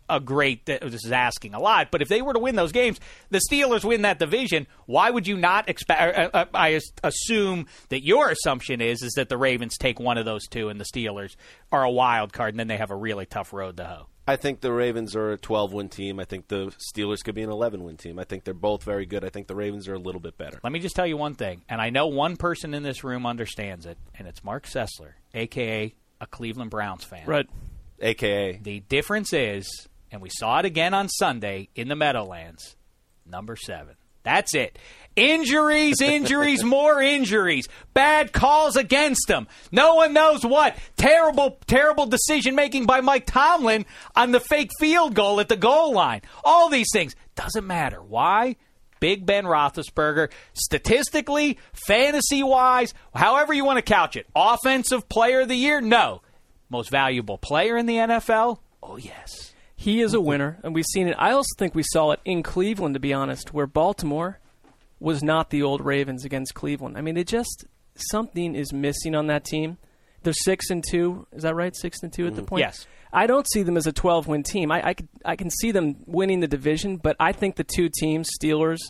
Speaker 2: asking a lot, but if they were to win those games, the Steelers win that division. Why would you not expect? I assume that your assumption is that the Ravens take one of those two and the Steelers are a wild card, and then they have a really tough road to hoe.
Speaker 6: I think the Ravens are a 12-win team. I think the Steelers could be an 11-win team. I think they're both very good. I think the Ravens are a little bit better.
Speaker 2: Let me just tell you one thing, and I know one person in this room understands it, and it's Mark Sessler, a.k.a. a Cleveland Browns fan.
Speaker 5: Right.
Speaker 6: A.k.a.
Speaker 2: The difference is, and we saw it again on Sunday in the Meadowlands, number 7. That's it. Injuries, more injuries. Bad calls against them. No one knows what. Terrible decision-making by Mike Tomlin on the fake field goal at the goal line. All these things. Doesn't matter. Why? Big Ben Roethlisberger, statistically, fantasy-wise, however you want to couch it. Offensive player of the year? No. Most valuable player in the NFL? Oh, yes.
Speaker 5: He is a winner, and we've seen it. I also think we saw it in Cleveland, to be honest, where Baltimore was not the old Ravens against Cleveland. I mean, something is missing on that team. They're 6-2. Is that right? 6-2 at the point?
Speaker 2: Yes.
Speaker 5: I don't see them as a 12-win team. I can see them winning the division, but I think the two teams, Steelers,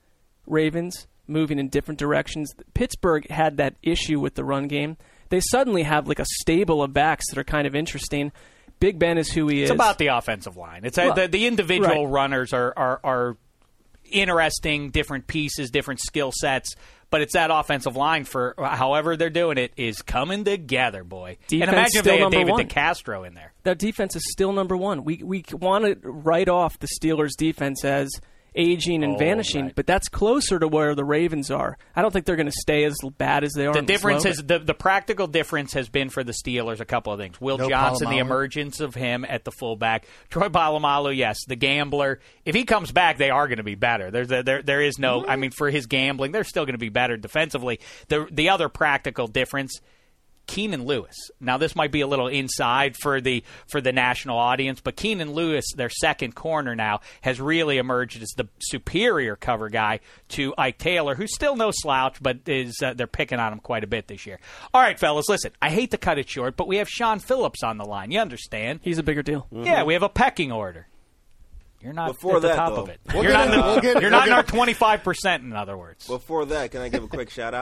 Speaker 5: Ravens, moving in different directions. Pittsburgh had that issue with the run game. They suddenly have like a stable of backs that are kind of interesting. Big Ben is who he is.
Speaker 2: It's about the offensive line. It's the individual runners are interesting, different pieces, different skill sets, but it's that offensive line for however they're doing it is coming together, boy.
Speaker 5: Defense
Speaker 2: and imagine if they had David
Speaker 5: one.
Speaker 2: DeCastro in there.
Speaker 5: That defense is still number one. We want to write off the Steelers' defense as aging and vanishing, right. But that's closer to where the Ravens are. I don't think they're going to stay as bad as they are.
Speaker 2: The difference is the practical difference has been for the Steelers a couple of things. Will Johnson,
Speaker 3: Polamalu.
Speaker 2: The emergence of him at the fullback. Troy Polamalu, yes, the gambler. If he comes back, they are going to be better. There is no. I mean, for his gambling, they're still going to be better defensively. The other practical difference. Keenan Lewis. Now, this might be a little inside for the national audience, but Keenan Lewis, their second corner now, has really emerged as the superior cover guy to Ike Taylor, who's still no slouch, but they're picking on him quite a bit this year. All right, fellas, listen, I hate to cut it short, but we have Sean Phillips on the line. You understand?
Speaker 5: He's a bigger deal.
Speaker 2: Mm-hmm. Yeah, we have a pecking order. You're not
Speaker 7: Before
Speaker 2: at the
Speaker 7: that,
Speaker 2: top
Speaker 7: though,
Speaker 2: of it.
Speaker 3: We'll
Speaker 2: You're
Speaker 3: get
Speaker 2: not
Speaker 3: it.
Speaker 2: in our 25%, in other words.
Speaker 7: Before that, can I give a quick shout-out?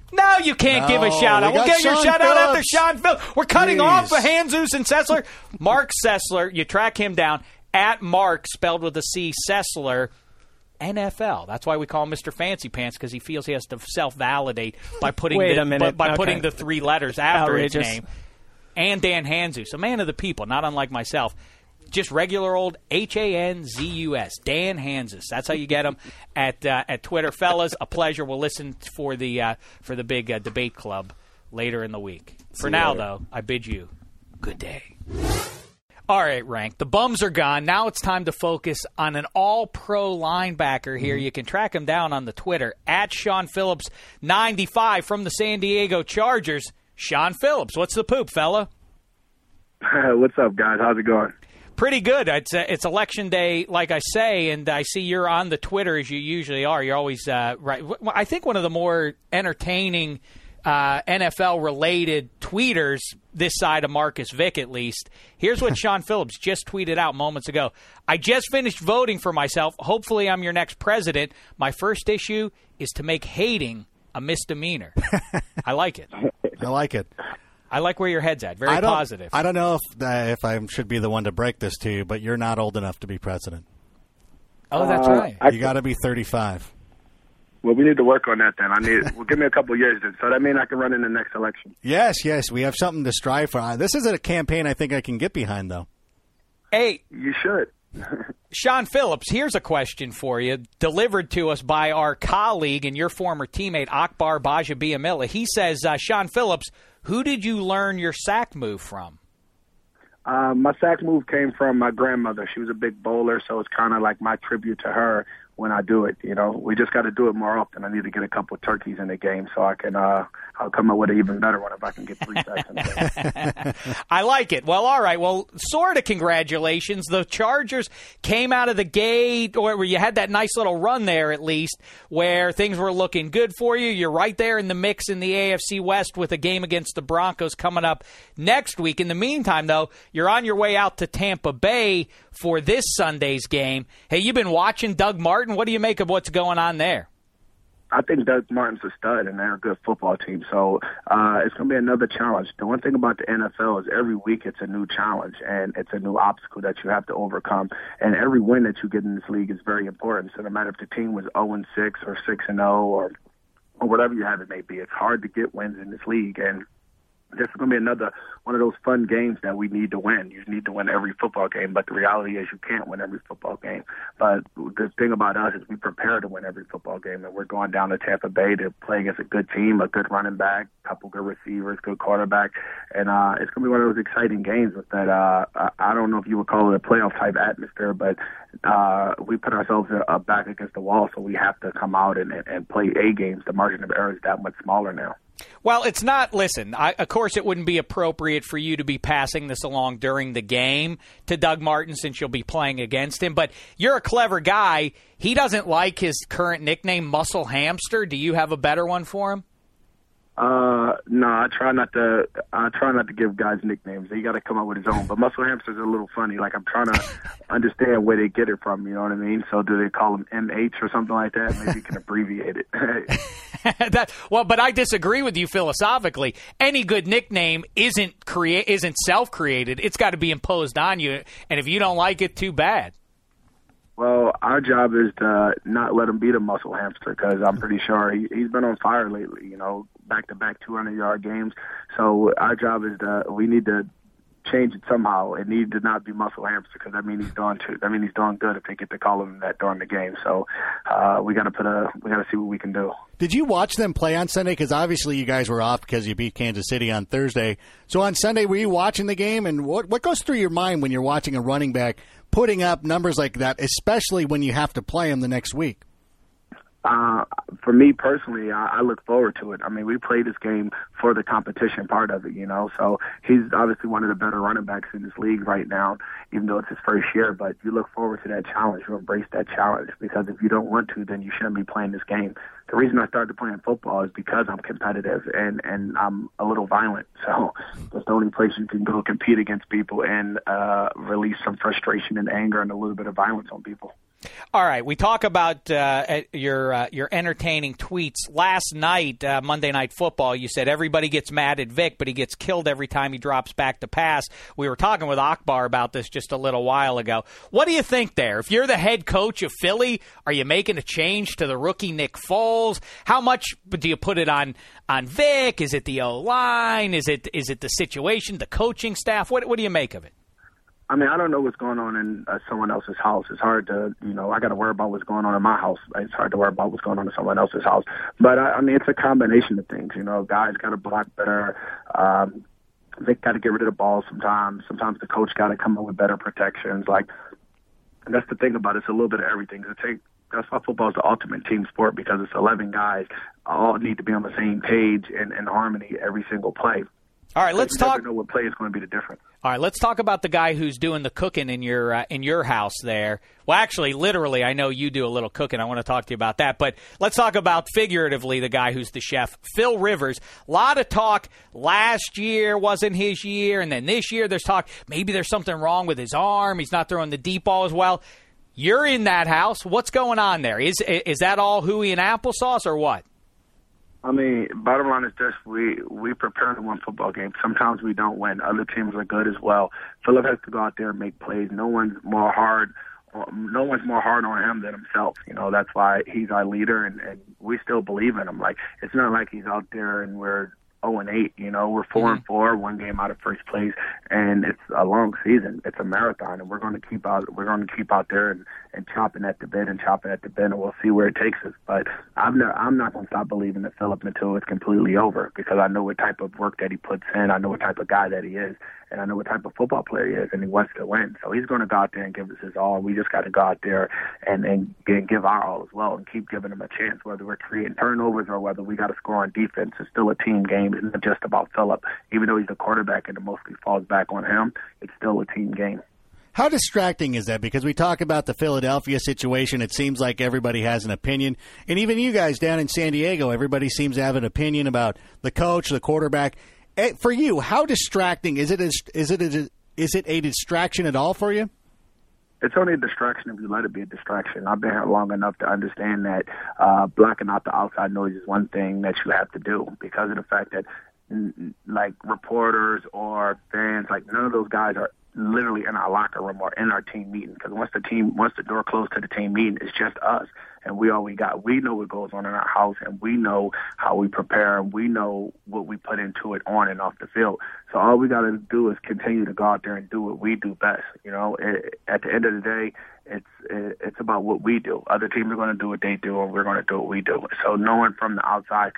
Speaker 2: No, you can't give a shout-out. We'll get your shout-out after Sean Phillips. We're cutting off of Jesus and Sessler. Mark Sessler, you track him down, at Mark, spelled with a C, Sessler, NFL. That's why we call him Mr. Fancy Pants, because he feels he has to self-validate by putting, putting the three letters after his name. And Dan Hanzus, a man of the people, not unlike myself. Just regular old Hanzus, Dan Hanzus. That's how you get him at Twitter, fellas. A pleasure. We'll listen for the big debate club later in the week. For now, though, I bid you good day. All right, Rank. The bums are gone. Now it's time to focus on an all-pro linebacker here. You can track him down on the Twitter at Sean Phillips 95 from the San Diego Chargers. Sean Phillips, what's the poop, fella?
Speaker 7: What's up, guys? How's it going?
Speaker 2: Pretty good. It's election day, like I say, and I see you're on the Twitter as you usually are. You're always right. I think one of the more entertaining NFL-related tweeters this side of Marcus Vick, at least. Here's what Sean Phillips just tweeted out moments ago. I just finished voting for myself. Hopefully I'm your next president. My first issue is to make hating a misdemeanor. I like it.
Speaker 3: I like it.
Speaker 2: I like where your head's at. Very positive.
Speaker 3: I don't know if I should be the one to break this to you, but you're not old enough to be president.
Speaker 2: Oh, that's right.
Speaker 3: You got to be 35.
Speaker 7: Well, we need to work on that then. Well, give me a couple of years then. So that means I can run in the next election.
Speaker 3: Yes. We have something to strive for. This is a campaign I think I can get behind, though.
Speaker 2: Hey.
Speaker 7: You should.
Speaker 2: Sean Phillips, here's a question for you, delivered to us by our colleague and your former teammate, Akbar Bajabiamila. He says, Sean Phillips, who did you learn your sack move from?
Speaker 7: My sack move came from my grandmother. She was a big bowler, so it's kind of like my tribute to her when I do it. You know, we just got to do it more often. I need to get a couple of turkeys in the game so I can I'll come up with an even better one if I can get 3 sacks in the game.
Speaker 2: I like it. Well, all right. Well, sort of congratulations. The Chargers came out of the gate, or you had that nice little run there at least, where things were looking good for you. You're right there in the mix in the AFC West with a game against the Broncos coming up next week. In the meantime, though, you're on your way out to Tampa Bay for this Sunday's game. Hey, you've been watching Doug Martin. What do you make of what's going on there?
Speaker 7: I think Doug Martin's a stud, and they're a good football team. So it's going to be another challenge. The one thing about the NFL is every week it's a new challenge, and it's a new obstacle that you have to overcome. And every win that you get in this league is very important. So no matter if the team was 0-6 or 6-0 or whatever you have it may be, it's hard to get wins in this league. And this is going to be another one of those fun games that we need to win. You need to win every football game, but the reality is you can't win every football game. But the thing about us is we prepare to win every football game, and we're going down to Tampa Bay to play against a good team, a good running back, a couple good receivers, good quarterback, and it's going to be one of those exciting games with that. I don't know if you would call it a playoff-type atmosphere, but we put ourselves back against the wall, so we have to come out and play A games. The margin of error is that much smaller now.
Speaker 2: Well, it's not. Listen, of course, it wouldn't be appropriate for you to be passing this along during the game to Doug Martin since you'll be playing against him. But you're a clever guy. He doesn't like his current nickname, Muscle Hamster. Do you have a better one for him?
Speaker 7: No, I try not to give guys nicknames. You got to come up with his own. But Muscle Hamster's a little funny. Like, I'm trying to understand where they get it from. You know what I mean? So do they call him MH or something like that? Maybe you can abbreviate it.
Speaker 2: But I disagree with you philosophically. Any good nickname isn't self-created. It's got to be imposed on you. And if you don't like it, too bad.
Speaker 7: Well, our job is to not let him beat a Muscle Hamster because I'm pretty sure he's been on fire lately, you know, back-to-back 200-yard games. So our job is we need to change it somehow. It needs to not be Muscle Hamster because I mean he's doing good if they get to call him that during the game. So we got to see what we can do.
Speaker 3: Did you watch them play on Sunday? Because obviously you guys were off because you beat Kansas City on Thursday. So on Sunday, were you watching the game? And what goes through your mind when you're watching a running back putting up numbers like that, especially when you have to play him the next week?
Speaker 7: For me personally, I look forward to it. I mean, we play this game for the competition part of it, you know. So he's obviously one of the better running backs in this league right now, even though it's his first year. But you look forward to that challenge. You embrace that challenge because if you don't want to, then you shouldn't be playing this game. The reason I started playing football is because I'm competitive and I'm a little violent. So that's the only place you can go compete against people and release some frustration and anger and a little bit of violence on people.
Speaker 2: All right, we talk about your entertaining tweets. Last night, Monday Night Football, you said everybody gets mad at Vic, but he gets killed every time he drops back to pass. We were talking with Akbar about this just a little while ago. What do you think there? If you're the head coach of Philly, are you making a change to the rookie Nick Foles? How much do you put it on Vic? Is it the O-line? Is it the situation, the coaching staff? What do you make of it?
Speaker 7: I mean, I don't know what's going on in someone else's house. It's hard to, I got to worry about what's going on in my house. It's hard to worry about what's going on in someone else's house. But, I mean, it's a combination of things. Guys got to block better. Vic got to get rid of the ball sometimes. Sometimes the coach got to come up with better protections. And that's the thing about it. It's a little bit of everything. That's why football is the ultimate team sport, because it's 11 guys all need to be on the same page and in harmony every single play.
Speaker 2: All right, let's talk.
Speaker 7: You never know what play is going to be the difference.
Speaker 2: All right, let's talk about the guy who's doing the cooking in your house there. Well, actually, literally, I know you do a little cooking. I want to talk to you about that. But let's talk about figuratively the guy who's the chef, Phil Rivers. A lot of talk last year wasn't his year, and then this year there's talk maybe there's something wrong with his arm. He's not throwing the deep ball as well. You're in that house. What's going on there? Is that all hooey and applesauce or what?
Speaker 7: I mean, bottom line is this: we prepare to win football games. Sometimes we don't win. Other teams are good as well. Philip has to go out there and make plays. No one's more hard on him than himself. That's why he's our leader, and we still believe in him. It's not like he's out there and we're 0-8. We're 4-4, one game out of first place, and it's a long season. It's a marathon, and we're going to keep out there and chopping at the bit, and we'll see where it takes us. But I'm not going to stop believing in Philip until it's completely over, because I know what type of work that he puts in. I know what type of guy that he is, and I know what type of football player he is, and he wants to win. So he's going to go out there and give us his all. We just got to go out there and give our all as well, and keep giving him a chance, whether we're creating turnovers or whether we got to score on defense. It's still a team game. It's not just about Philip. Even though he's the quarterback and it mostly falls back on him, it's still a team game.
Speaker 3: How distracting is that? Because we talk about the Philadelphia situation. It seems like everybody has an opinion. And even you guys down in San Diego, everybody seems to have an opinion about the coach, the quarterback. For you, how distracting is it? Is it a distraction at all for you?
Speaker 7: It's only a distraction if you let it be a distraction. I've been here long enough to understand that blocking out the outside noise is one thing that you have to do, because of the fact that reporters or fans, none of those guys are literally in our locker room or in our team meeting, because once the door closed to the team meeting, it's just us, and we all we got. We know what goes on in our house, and we know how we prepare, and we know what we put into it on and off the field. So all we got to do is continue to go out there and do what we do best. At the end of the day, it's about what we do. Other teams are going to do what they do, and we're going to do what we do. So no one from the outside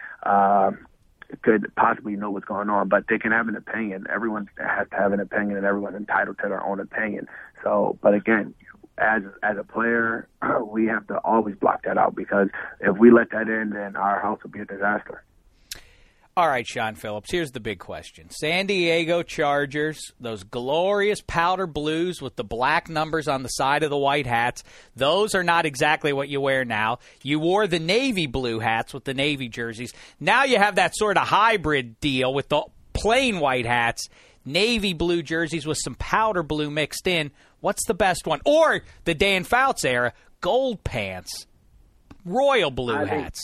Speaker 7: could possibly know what's going on, but they can have an opinion. Everyone has to have an opinion, and everyone's entitled to their own opinion. So, but again, as a player, we have to always block that out, because if we let that in, then our house will be a disaster.
Speaker 2: All right, Sean Phillips, here's the big question. San Diego Chargers, those glorious powder blues with the black numbers on the side of the white hats, those are not exactly what you wear now. You wore the navy blue hats with the navy jerseys. Now you have that sort of hybrid deal with the plain white hats, navy blue jerseys with some powder blue mixed in. What's the best one? Or the Dan Fouts era, gold pants, royal blue hats.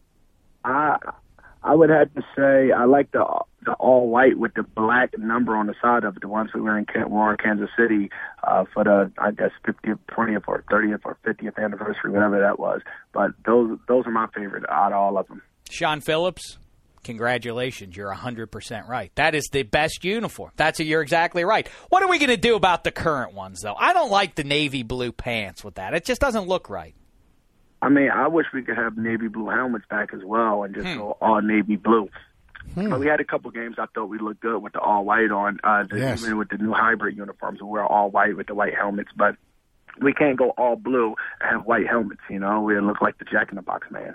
Speaker 7: I would have to say I like the all white with the black number on the side of it, the ones we were in Kansas City for the, I guess, 50th, 20th, or 30th, or 50th anniversary, whatever that was. But those are my favorite out of all of them.
Speaker 2: Sean Phillips, congratulations. You're 100% right. That is the best uniform. You're exactly right. What are we going to do about the current ones, though? I don't like the navy blue pants with that. It just doesn't look right.
Speaker 7: I mean, I wish we could have navy blue helmets back as well and just go all navy blue. But we had a couple games I thought we looked good with the all white on, even with the new hybrid uniforms. We wear all white with the white helmets, but we can't go all blue and have white helmets. We look like the Jack in the Box man.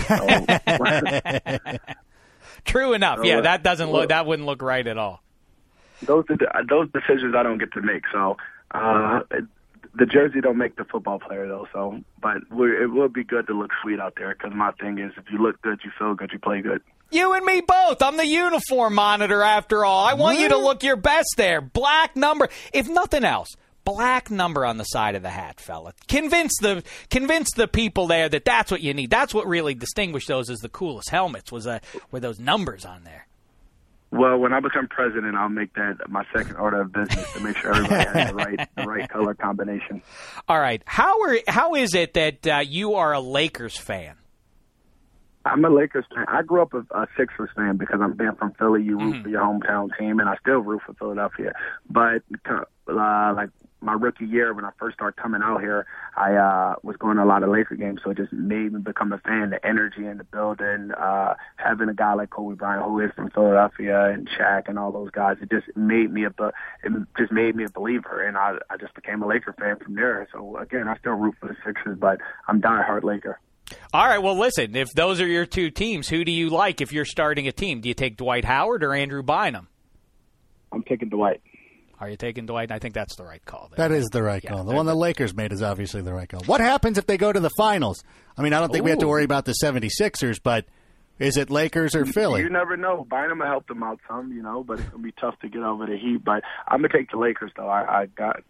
Speaker 2: True enough. Yeah, that wouldn't look right at all.
Speaker 7: Those decisions I don't get to make. So the jersey don't make the football player, though. So, but it will be good to look sweet out there, because my thing is, if you look good, you feel good, you play good.
Speaker 2: You and me both. I'm the uniform monitor after all. I want you to look your best there. Black number. If nothing else, black number on the side of the hat, fella. Convince the people there that that's what you need. That's what really distinguished those as the coolest helmets were those numbers on there.
Speaker 7: Well, when I become president, I'll make that my second order of business to make sure everybody has the right color combination.
Speaker 2: All right. How is it that you are a Lakers fan?
Speaker 7: I'm a Lakers fan. I grew up a Sixers fan because I'm being from Philly. You root for your hometown team, and I still root for Philadelphia. But like my rookie year, when I first started coming out here, I was going to a lot of Laker games, so it just made me become a fan. The energy in the building, having a guy like Kobe Bryant, who is from Philadelphia, and Shaq, and all those guys, it just made me a believer, and I just became a Laker fan from there. So again, I still root for the Sixers, but I'm a diehard Laker.
Speaker 2: All right, well, listen, if those are your two teams, who do you like if you're starting a team? Do you take Dwight Howard or Andrew Bynum?
Speaker 7: I'm taking Dwight.
Speaker 2: Are you taking Dwight? I think that's the right call.
Speaker 3: That is the right call. The one the Lakers made is obviously the right call. What happens if they go to the finals? I mean, I don't think we have to worry about the 76ers, but is it Lakers or Philly?
Speaker 7: You never know. Bynum will help them out some, but it's going to be tough to get over the Heat. But I'm going to take the Lakers, though. I got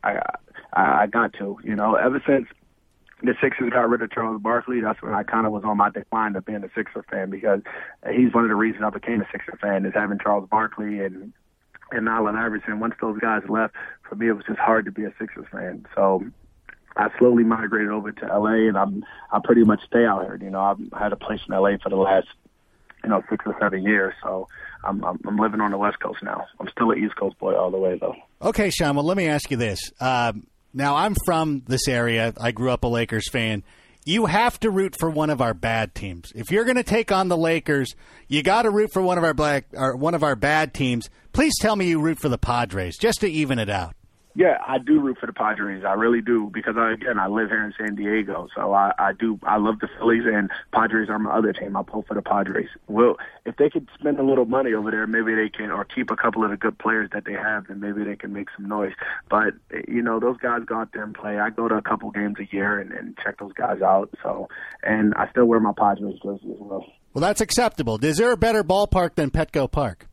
Speaker 7: to. Ever since the Sixers got rid of Charles Barkley, that's when I kind of was on my decline of being a Sixer fan, because he's one of the reasons I became a Sixer fan, is having Charles Barkley and Allen Iverson. Once those guys left, for me it was just hard to be a Sixers fan. So I slowly migrated over to LA, and I pretty much stay out here. I've had a place in LA for the last 6 or 7 years, so I'm living on the West Coast now. I'm still an East Coast boy all the way, though.
Speaker 3: Okay, Sean, well, let me ask you this. Now, I'm from this area. I grew up a Lakers fan. You have to root for one of our bad teams. If you're going to take on the Lakers, you got to root for one of our bad teams. Please tell me you root for the Padres, just to even it out.
Speaker 7: Yeah, I do root for the Padres. I really do, because I live here in San Diego, so I do. I love the Phillies, and Padres are my other team. I pull for the Padres. Well, if they could spend a little money over there, maybe they can, or keep a couple of the good players that they have, then maybe they can make some noise. But those guys go out there and play. I go to a couple games a year and check those guys out. So, and I still wear my Padres jersey as well.
Speaker 3: Well, that's acceptable. Is there a better ballpark than Petco Park?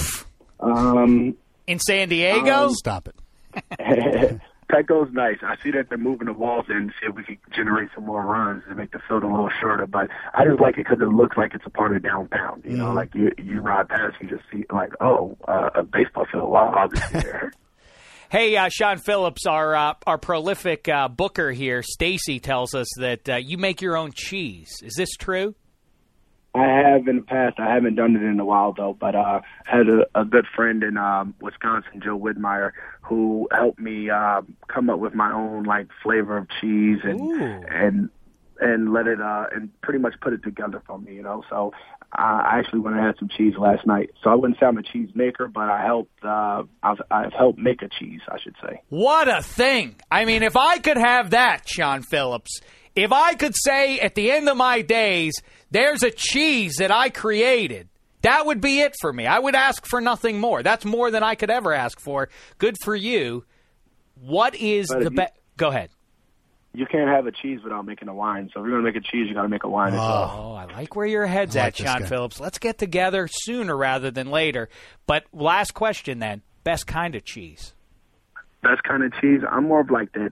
Speaker 2: In San Diego?
Speaker 3: Stop it.
Speaker 7: Petco's nice. I see that they're moving the walls in to see if we can generate some more runs and make the field a little shorter. But I just like it because it looks like it's a part of downtown. Like you ride past, you just see a baseball field. Wow, obviously there.
Speaker 2: Hey, Sean Phillips, our prolific booker here, Stacy, tells us that you make your own cheese. Is this true?
Speaker 7: I have in the past. I haven't done it in a while, though, but I had a good friend in Wisconsin, Joe Widmeyer, who helped me come up with my own flavor of cheese and let it and pretty much put it together for me. So I actually went and had some cheese last night. So I wouldn't say I'm a cheese maker, but I helped. I've helped make a cheese, I should say.
Speaker 2: What a thing! I mean, if I could have that, Sean Phillips. If I could say at the end of my days, there's a cheese that I created, that would be it for me. I would ask for nothing more. That's more than I could ever ask for. Good for you. What is the best? Go ahead.
Speaker 7: You can't have a cheese without making a wine. So if you're going to make a cheese, you got to make a wine as well.
Speaker 2: Oh, I like where your head's at, Sean Phillips. Let's get together sooner rather than later. But last question then. Best kind of cheese?
Speaker 7: Best kind of cheese? I'm more of that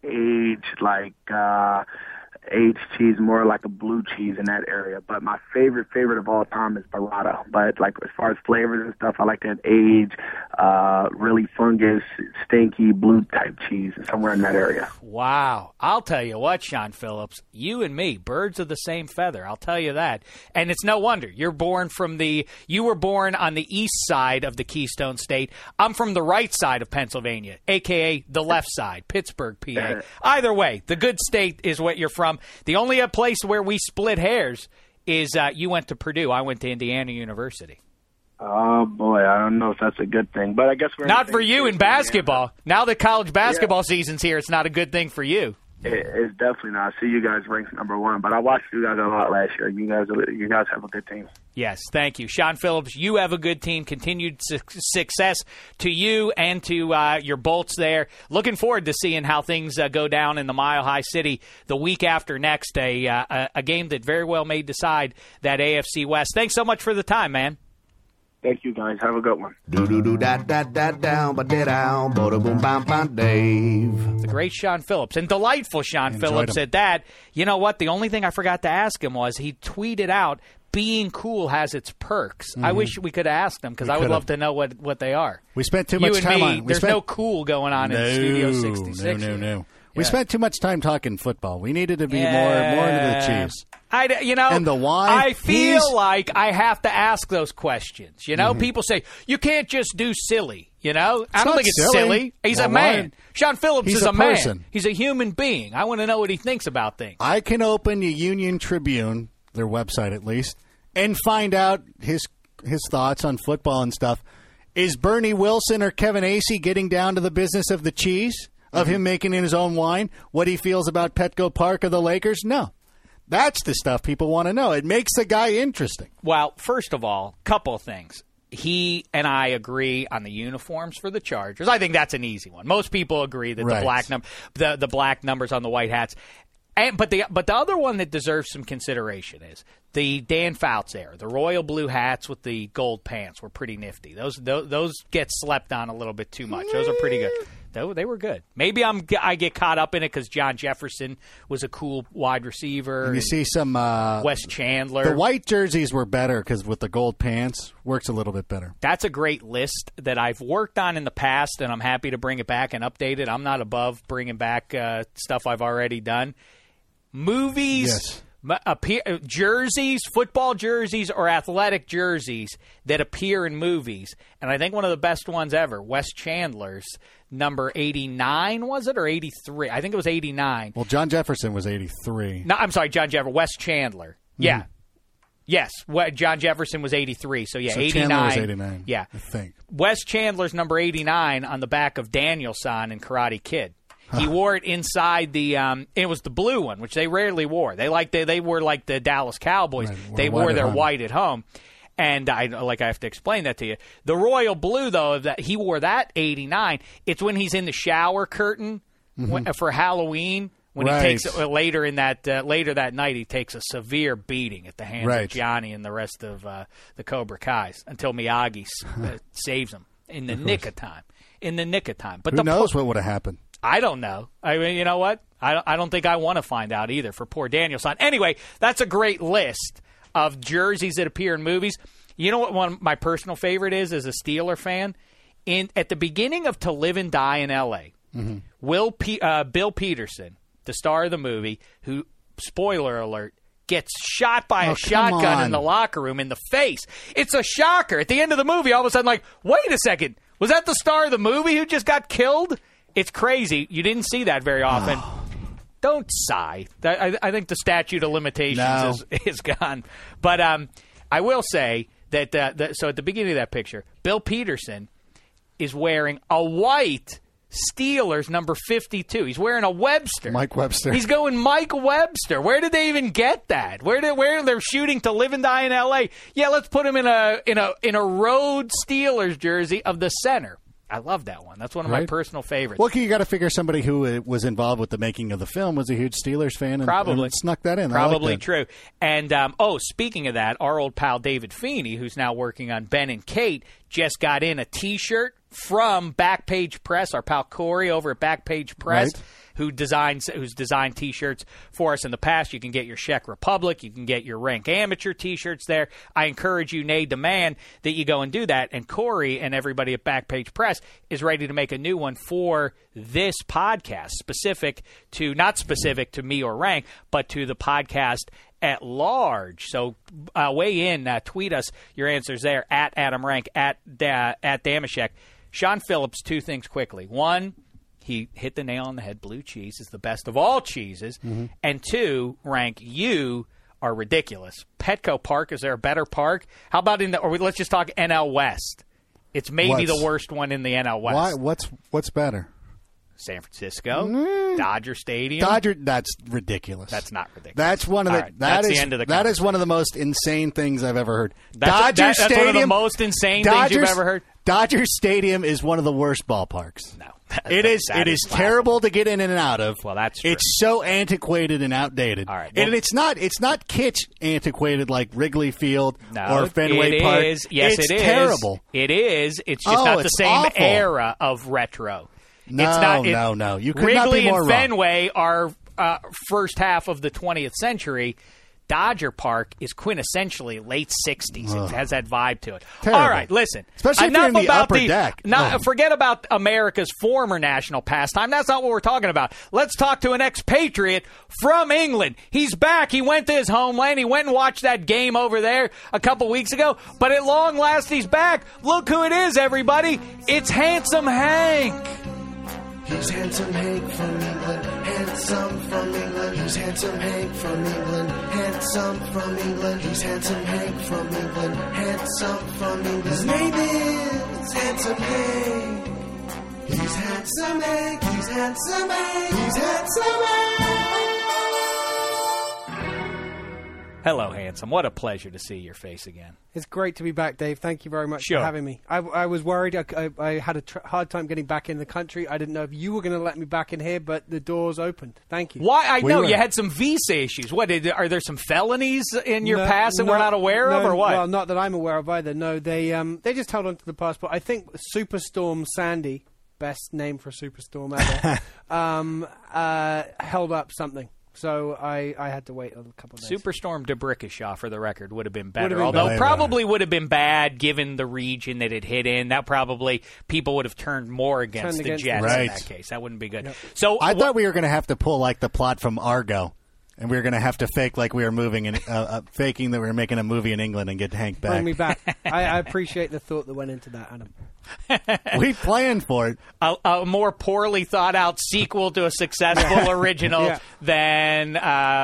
Speaker 7: aged cheese, more like a blue cheese in that area. But my favorite of all time is burrata. But as far as flavors and stuff, I like that aged, really fungus, stinky blue type cheese somewhere in that area.
Speaker 2: Wow. I'll tell you what, Sean Phillips, you and me, birds of the same feather. I'll tell you that. And it's no wonder. You were born on the east side of the Keystone State. I'm from the right side of Pennsylvania, a.k.a. the left side, Pittsburgh, PA. Either way, the good state is what you're from. The only place where we split hairs is you went to Purdue. I went to Indiana University.
Speaker 7: Oh, boy, I don't know if that's a good thing. But I guess we're
Speaker 2: not for you in basketball. Now that college basketball season's here, it's not a good thing for you.
Speaker 7: It's definitely not. I see you guys ranked number one, but I watched you guys a lot last year. You guys have a good team.
Speaker 2: Yes, thank you. Sean Phillips, you have a good team. Continued success to you and to your Bolts there. Looking forward to seeing how things go down in the Mile High City the week after next, a game that very well may decide that AFC West. Thanks so much for the time, man.
Speaker 7: Thank you, guys. Have a good one.
Speaker 1: Dave.
Speaker 2: The great Sean Phillips, and delightful Sean Phillips at that. You know what? The only thing I forgot to ask him was he tweeted out, being cool has its perks. I wish we could have asked him because I would love to know what they are.
Speaker 3: We spent too much time on it.
Speaker 2: There's no cool going on in Studio 66.
Speaker 3: No. We spent too much time talking football. We needed to be more into the Chiefs.
Speaker 2: And
Speaker 3: the why?
Speaker 2: I feel like I have to ask those questions. People say, you can't just do silly. I don't think it's silly. He's a man. Sean Phillips is a
Speaker 3: person.
Speaker 2: Man. He's a human being. I want to know what he thinks about things.
Speaker 3: I can open the Union Tribune, their website at least, and find out his thoughts on football and stuff. Is Bernie Wilson or Kevin Acee getting down to the business of the cheese? Of him making in his own wine? What he feels about Petco Park or the Lakers? No. That's the stuff people want to know. It makes the guy interesting.
Speaker 2: Well, first of all, couple of things. He and I agree on the uniforms for the Chargers. I think that's an easy one. Most people agree that the black numbers on the white hats. But the other one that deserves some consideration is the Dan Fouts era. The royal blue hats with the gold pants were pretty nifty. Those get slept on a little bit too much. Those are pretty good. They were good. Maybe I get caught up in it because John Jefferson was a cool wide receiver.
Speaker 3: And you see some
Speaker 2: Wes Chandler.
Speaker 3: The white jerseys were better because with the gold pants, works a little bit better.
Speaker 2: That's a great list that I've worked on in the past, and I'm happy to bring it back and update it. I'm not above bringing back stuff I've already done. Movies, jerseys, football jerseys, or athletic jerseys that appear in movies. And I think one of the best ones ever, Wes Chandler's number 89, was it, or 83? I think it was 89.
Speaker 3: Well, John Jefferson was 83.
Speaker 2: No, I'm sorry, John Jefferson. Wes Chandler. Yeah. Mm-hmm. Yes, John Jefferson was 83, so 89.
Speaker 3: Chandler was 89,
Speaker 2: yeah.
Speaker 3: I think.
Speaker 2: Wes Chandler's number 89 on the back of Daniel-san in Karate Kid. He wore it inside the it was the blue one, which they rarely wore. They wore like the Dallas Cowboys.
Speaker 3: Right,
Speaker 2: they wore their white at home. And I have to explain that to you. The royal blue, though, that he wore that 89, it's when he's in the shower curtain for Halloween. When he takes later that night, he takes a severe beating at the hands of Johnny and the rest of the Cobra Kais until Miyagi saves him in the nick of time. But
Speaker 3: who knows what would have happened?
Speaker 2: I don't know. I mean, you know what? I don't think I want to find out either for poor Daniel-san. Anyway, that's a great list of jerseys that appear in movies. You know what one of my personal favorite is as a Steeler fan? At the beginning of To Live and Die in L.A., Bill Peterson, the star of the movie, who, spoiler alert, gets shot by a shotgun in the locker room in the face. It's a shocker. At the end of the movie, all of a sudden, like, wait a second. Was that the star of the movie who just got killed? It's crazy. You didn't see that very often. Don't sigh. I think the statute of limitations is gone. But I will say that so at the beginning of that picture, Bill Peterson is wearing a white Steelers number 52. He's wearing a Webster.
Speaker 3: Mike Webster.
Speaker 2: He's going Mike Webster. Where did they even get that? Where they're shooting To Live and Die in L.A.? Yeah, let's put him in a road Steelers jersey of the center. I love that one. That's one of my personal favorites.
Speaker 3: Well, you got to figure somebody who was involved with the making of the film was a huge Steelers fan and snuck that in.
Speaker 2: Probably true. And, speaking of that, our old pal David Feeney, who's now working on Ben and Kate, just got in a T-shirt from Backpage Press, our pal Corey over at Backpage Press, who's designed T-shirts for us in the past. You can get your Czech Republic. You can get your Rank Amateur T-shirts there. I encourage you, nay, demand that you go and do that. And Corey and everybody at Backpage Press is ready to make a new one for this podcast, not specific to me or Rank, but to the podcast at large. So weigh in, tweet us your answers there at Adam Rank, at Damashek. Sean Phillips, two things quickly. One, he hit the nail on the head. Blue cheese is the best of all cheeses. Mm-hmm. And two, Rank, you are ridiculous. Petco Park, is there a better park? How about let's just talk NL West. It's maybe the worst one in the NL West.
Speaker 3: Why? What's better?
Speaker 2: San Francisco, Dodger Stadium.
Speaker 3: That's ridiculous.
Speaker 2: That's not ridiculous.
Speaker 3: That's one of the. That's the end of the. That is one of the most insane things I've ever heard.
Speaker 2: Dodger Stadium. That's one of the most insane things you've ever heard.
Speaker 3: Dodger Stadium is one of the worst ballparks.
Speaker 2: No.
Speaker 3: It is terrible to get in and out of.
Speaker 2: Well, that's true.
Speaker 3: It's so antiquated and outdated.
Speaker 2: All right, well,
Speaker 3: and it's not kitsch antiquated like Wrigley Field or Fenway
Speaker 2: it
Speaker 3: Park.
Speaker 2: Is. Yes,
Speaker 3: it's
Speaker 2: it is.
Speaker 3: Terrible.
Speaker 2: It is. It's just not the
Speaker 3: it's
Speaker 2: same
Speaker 3: awful.
Speaker 2: era of retro.
Speaker 3: No,
Speaker 2: it's not,
Speaker 3: no. You could
Speaker 2: Wrigley
Speaker 3: not be more
Speaker 2: and
Speaker 3: wrong.
Speaker 2: Fenway are first half of the 20th century. Dodger Park is quintessentially late 60s. It has that vibe to it.
Speaker 3: Terrible.
Speaker 2: All right, listen.
Speaker 3: Especially if you're in the upper deck.
Speaker 2: Forget about America's former national pastime. That's not what we're talking about. Let's talk to an expatriate from England. He's back. He went to his homeland. He went and watched that game over there a couple weeks ago. But at long last, he's back. Look who it is, everybody. It's Handsome Hank.
Speaker 8: He's Handsome Hank from England, handsome from England. He's Handsome Hank from England, handsome from England. He's Handsome Hank from England, handsome from England. His name is Handsome Hank. He's Handsome Hank, he's Handsome Hank, he's Handsome Hank.
Speaker 2: Hello, Handsome. What a pleasure to see your face again.
Speaker 9: It's great to be back, Dave. Thank you very much
Speaker 2: Sure.
Speaker 9: for having me. I was worried. I had a hard time getting back in the country. I didn't know if you were going to let me back in here, but the doors opened. Thank you.
Speaker 2: Why? I know you had some visa issues. What? Are there some felonies in your past that we're not aware of, or what?
Speaker 9: Well, not that I'm aware of either. No, they just held on to the passport. I think Superstorm Sandy, best name for a superstorm ever, held up something. So I had to wait a couple of days.
Speaker 2: Superstorm Debrickashaw, for the record, would have been better.
Speaker 9: Would have been
Speaker 2: Although
Speaker 9: better.
Speaker 2: probably would have been bad given the region that it hit in. That probably people would have turned more against the Jets in that case. That wouldn't be good.
Speaker 9: Yep.
Speaker 2: So
Speaker 3: I thought we were going to have to pull like the plot from Argo. And we were going to have to fake like we were moving and faking that we were making a movie in England and get Hank back.
Speaker 9: Bring me back. I appreciate the thought that went into that, Adam.
Speaker 3: We planned for it.
Speaker 2: A more poorly thought out sequel to a successful original than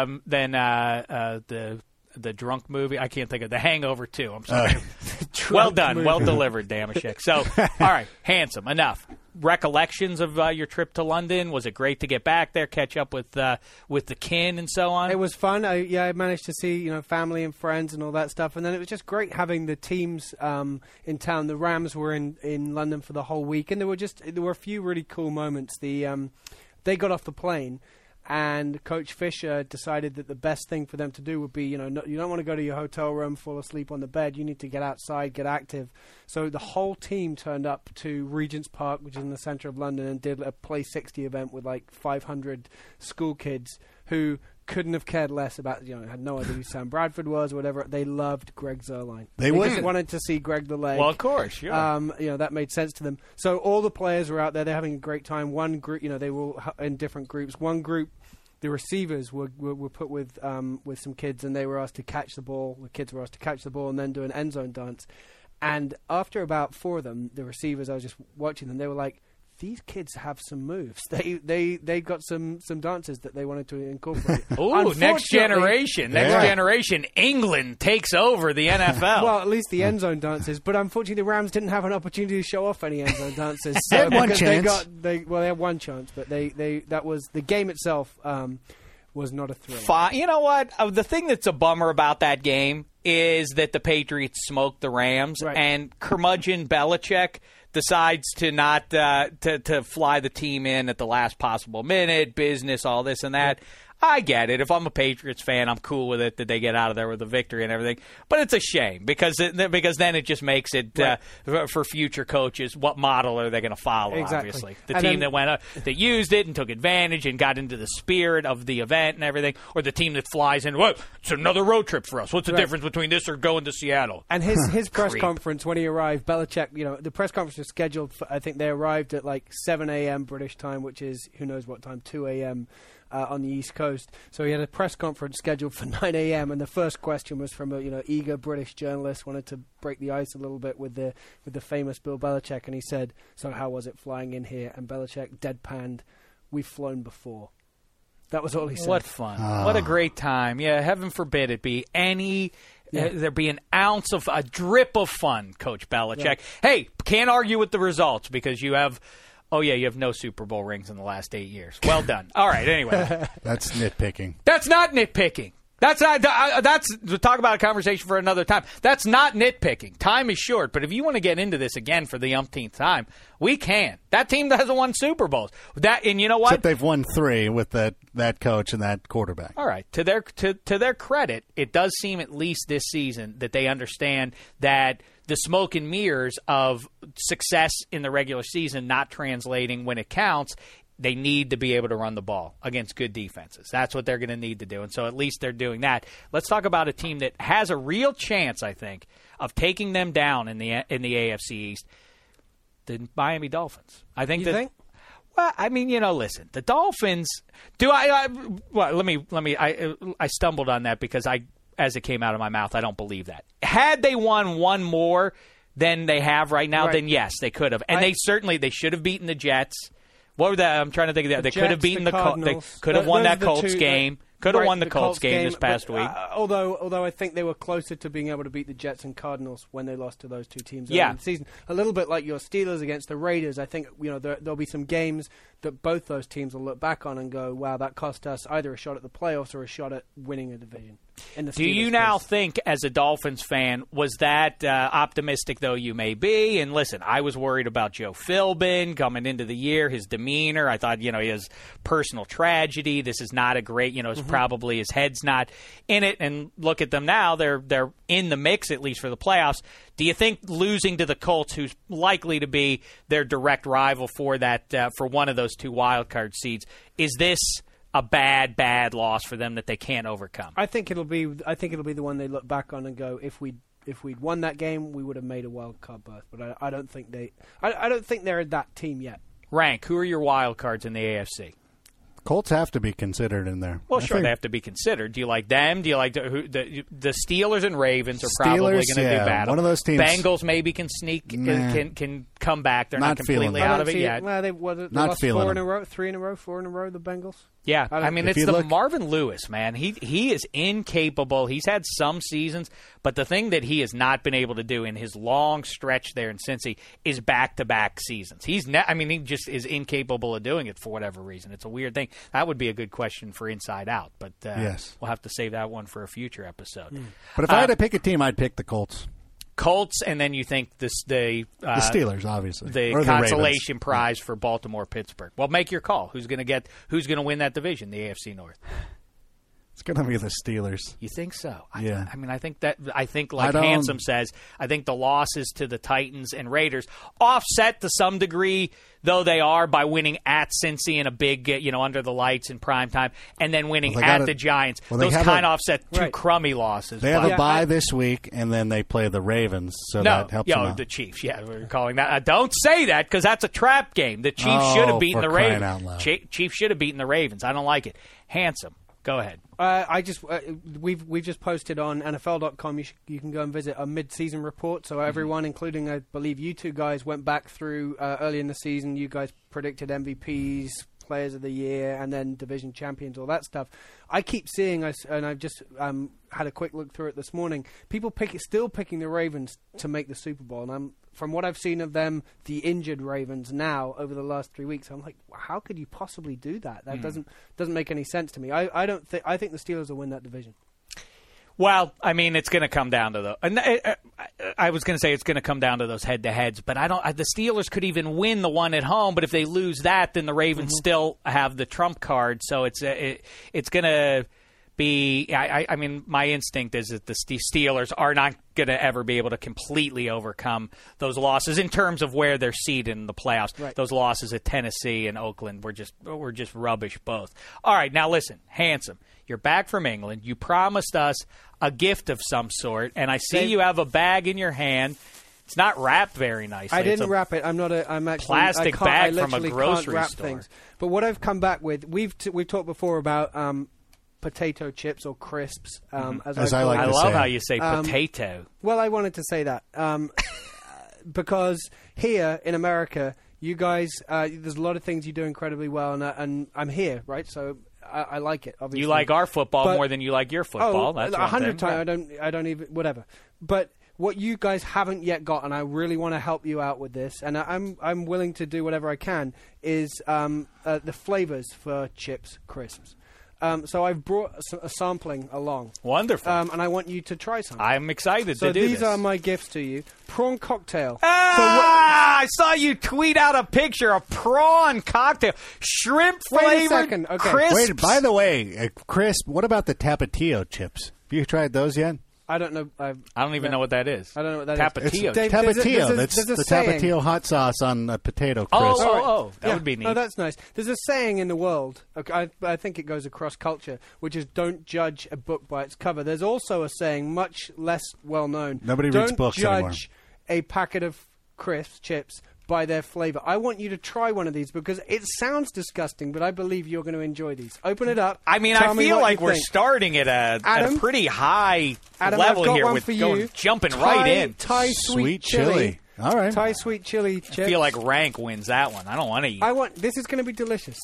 Speaker 2: the drunk movie. I can't think of The Hangover 2. I'm sorry. Well done.
Speaker 9: movie.
Speaker 2: Well delivered, Damashek. So, all right, Handsome. Enough. Recollections of your trip to London? Was it great to get back there, catch up with the kin and so on?
Speaker 9: It was fun. I managed to see family and friends and all that stuff, and then it was just great having the teams in town. The Rams were in London for the whole week, and there were a few really cool moments. They got off the plane, and Coach Fisher decided that the best thing for them to do would be, you don't want to go to your hotel room, fall asleep on the bed. You need to get outside, get active. So the whole team turned up to Regent's Park, which is in the center of London, and did a Play 60 event with like 500 school kids who couldn't have cared less about, had no idea who Sam Bradford was or whatever. They loved Greg Zuerlein. They just wanted to see Greg the Leg.
Speaker 2: Well, of course, sure.
Speaker 9: That made sense to them. So all the players were out there. They're having a great time. One group, they were in different groups. One group, the receivers were put with some kids, and they were asked to catch the ball. The kids were asked to catch the ball and then do an end zone dance. And after about 4 of them, the receivers, I was just watching them, they were like, these kids have some moves. They got some dances that they wanted to incorporate.
Speaker 2: Ooh, next generation. England takes over the NFL.
Speaker 9: Well, at least the end zone dances. But unfortunately, the Rams didn't have an opportunity to show off any end zone dances.
Speaker 3: They had one chance.
Speaker 9: They had one chance, but that was the game itself. Was not a thrill.
Speaker 2: You know what? The thing that's a bummer about that game is that the Patriots smoked the Rams, and curmudgeon Belichick decides to not to fly the team in at the last possible minute, business, all this and that. I get it. If I'm a Patriots fan, I'm cool with it that they get out of there with a victory and everything. But it's a shame because then it just makes it for future coaches. What model are they going to follow?
Speaker 9: Exactly.
Speaker 2: Obviously, the team that went up, that used it and took advantage and got into the spirit of the event and everything, or the team that flies in. Well, it's another road trip for us. What's the difference between this or going to Seattle?
Speaker 9: And his press conference when he arrived, Belichick. The press conference was scheduled for, I think they arrived at like 7 a.m. British time, which is who knows what time, 2 a.m. On the East Coast. So he had a press conference scheduled for 9 a.m. and the first question was from a eager British journalist, wanted to break the ice a little bit with the famous Bill Belichick, and he said, "So how was it flying in here?" And Belichick deadpanned, "We've flown before." That was all he said.
Speaker 2: What fun! What a great time! Yeah, heaven forbid it be any. There be an ounce of a drip of fun, Coach Belichick. Yeah. Hey, can't argue with the results because you have. Oh, yeah, you have no Super Bowl rings in the last 8 years. Well done. All right, anyway.
Speaker 3: That's nitpicking.
Speaker 2: That's not nitpicking. That's not. That's talk about a conversation for another time. That's not nitpicking. Time is short, but if you want to get into this again for the umpteenth time, we can. That team hasn't won Super Bowls. And you know what?
Speaker 3: Except they've won 3 with that coach and that quarterback.
Speaker 2: All right. To their credit, it does seem at least this season that they understand that the smoke and mirrors of success in the regular season not translating when it counts. They need to be able to run the ball against good defenses. That's what they're going to need to do. And so at least they're doing that. Let's talk about a team that has a real chance, I think, of taking them down in the AFC East, the Miami Dolphins. I think
Speaker 9: You think?
Speaker 2: Well, I mean, listen, the Dolphins. Let me. I stumbled on that because as it came out of my mouth, I don't believe that. Had they won one more than they have right now, then yes, they could have, and they should have beaten the Jets. What were that? I'm trying to think of that. They could have beaten the Colts. They could have won that Colts game. Could have won the Colts game this past week.
Speaker 9: Although I think they were closer to being able to beat the Jets and Cardinals when they lost to those two teams early in the season. A little bit like your Steelers against the Raiders. I think there'll be some games that both those teams will look back on and go, wow, that cost us either a shot at the playoffs or a shot at winning a division.
Speaker 2: Do you now think, as a Dolphins fan, was that optimistic though you may be? And listen, I was worried about Joe Philbin coming into the year, his demeanor. I thought, he has personal tragedy. This is not a great, probably his head's not in it. And look at them now; they're in the mix at least for the playoffs. Do you think losing to the Colts, who's likely to be their direct rival for that for one of those 2 wild card seeds, is this a bad loss for them that they can't overcome?
Speaker 9: I think it'll be the one they look back on and go, if we'd won that game, we would have made a wild card berth. But I don't think they're that team yet.
Speaker 2: Rank, who are your wild cards in the AFC?
Speaker 3: Colts have to be considered in there.
Speaker 2: Well, sure, they have to be considered. Do you like them? Do you like the Steelers and Ravens are probably going to be battle.
Speaker 3: One of those teams.
Speaker 2: Bengals maybe can sneak, can come back. They're not completely out of it yet.
Speaker 9: Well, they lost 3 in a row, the Bengals.
Speaker 2: Yeah, I mean, it's the Marvin Lewis, man. He is incapable. He's had some seasons, but the thing that he has not been able to do in his long stretch there in Cincy is back-to-back seasons. He just is incapable of doing it for whatever reason. It's a weird thing. That would be a good question for Inside Out, but
Speaker 3: yes.
Speaker 2: We'll have to save that one for a future episode.
Speaker 3: But if I had to pick a team, I'd pick the Colts.
Speaker 2: Colts, and then you think the
Speaker 3: Steelers, obviously,
Speaker 2: the consolation prize for Baltimore-Pittsburgh. Well, make your call. Who's going to win that division, the AFC North?
Speaker 3: It's going to be the Steelers.
Speaker 2: You think so?
Speaker 3: Yeah.
Speaker 2: I think like Handsome says, I think the losses to the Titans and Raiders offset to some degree, though they are, by winning at Cincy in a big, under the lights in prime time, and then winning at the Giants. Those kind of offset 2 crummy losses.
Speaker 3: They have a bye this week, and then they play the Ravens, so that helps them out.
Speaker 2: The Chiefs. Yeah, we're calling that. Don't say that because that's a trap game. The Chiefs should have beaten the Ravens. Chiefs should have beaten the Ravens. I don't like it. Handsome. Go ahead.
Speaker 9: We've just posted on NFL.com. You can go and visit a mid-season report. So everyone, including I believe you two guys, went back through early in the season. You guys predicted MVPs, Players of the Year, and then division champions, all that stuff. I keep seeing, and I've just had a quick look through it this morning. People still picking the Ravens to make the Super Bowl, and from what I've seen of them, the injured Ravens now over the last 3 weeks, I'm like, how could you possibly do that? That doesn't make any sense to me. I think the Steelers will win that division.
Speaker 2: Well, I mean, it's going to come down to I was going to say it's going to come down to those head-to-heads, but the Steelers could even win the one at home. But if they lose that, then the Ravens still have the trump card. So it's going to be. I mean, my instinct is that the Steelers are not going to ever be able to completely overcome those losses in terms of where they're seated in the playoffs. Right. Those losses at Tennessee and Oakland were just rubbish both. All right, now listen, Handsome, you're back from England. You promised us a gift of some sort, and I see you have a bag in your hand. It's not wrapped very nicely.
Speaker 9: I didn't wrap it. I'm actually
Speaker 2: plastic bag from a grocery store.
Speaker 9: Things. But what I've come back with, we've talked before about potato chips or crisps, as I like to say.
Speaker 2: I love how you say potato.
Speaker 9: Well, I wanted to say that because here in America, you guys, there's a lot of things you do incredibly well, and I'm here, right? So I like it. Obviously,
Speaker 2: you like our football more than you like your football. That's
Speaker 9: 100 times. I don't even whatever. But what you guys haven't yet got, and I really want to help you out with this, and I'm willing to do whatever I can, is the flavors for chips, crisps. So I've brought a sampling along.
Speaker 2: Wonderful.
Speaker 9: And I want you to try some.
Speaker 2: I'm excited
Speaker 9: so
Speaker 2: to do
Speaker 9: these
Speaker 2: this.
Speaker 9: are my gifts to you. Prawn cocktail.
Speaker 2: I saw you tweet out a picture of prawn cocktail, shrimp
Speaker 9: Wait a
Speaker 2: flavored,
Speaker 9: second. Okay.
Speaker 2: crisps.
Speaker 3: Wait, by the way, Chris, what about the Tapatio chips? Have you tried those yet?
Speaker 9: I don't know.
Speaker 2: I don't even know what that is.
Speaker 9: I don't know what that is.
Speaker 2: Tapatio.
Speaker 9: Dave,
Speaker 3: Tapatio. That's
Speaker 9: there's a
Speaker 3: the
Speaker 9: saying.
Speaker 3: Tapatio hot sauce on a potato crisp.
Speaker 2: Oh, that
Speaker 9: Yeah.
Speaker 2: would be neat.
Speaker 9: Oh, that's nice. There's a saying in the world, I think it goes across culture, which is don't judge a book by its cover. There's also a saying, much less well known.
Speaker 3: Nobody
Speaker 9: don't
Speaker 3: reads books
Speaker 9: judge
Speaker 3: anymore.
Speaker 9: a packet of crisps, chips, by their flavor. I want you to try one of these because it sounds disgusting, but I believe you're going to enjoy these. Open it up.
Speaker 2: I mean,
Speaker 9: Tell
Speaker 2: I
Speaker 9: me
Speaker 2: feel
Speaker 9: what
Speaker 2: like
Speaker 9: you
Speaker 2: we're
Speaker 9: think.
Speaker 2: starting at a
Speaker 9: Adam?
Speaker 2: pretty high
Speaker 9: Adam,
Speaker 2: level
Speaker 9: I've got
Speaker 2: here
Speaker 9: one
Speaker 2: with
Speaker 9: for
Speaker 2: going,
Speaker 9: you.
Speaker 2: jumping
Speaker 9: Thai-
Speaker 2: right in.
Speaker 9: Thai sweet chili.
Speaker 3: All right.
Speaker 9: Thai sweet chili chips.
Speaker 2: I feel like Rank wins that one. I don't want to eat.
Speaker 9: This is going to be delicious.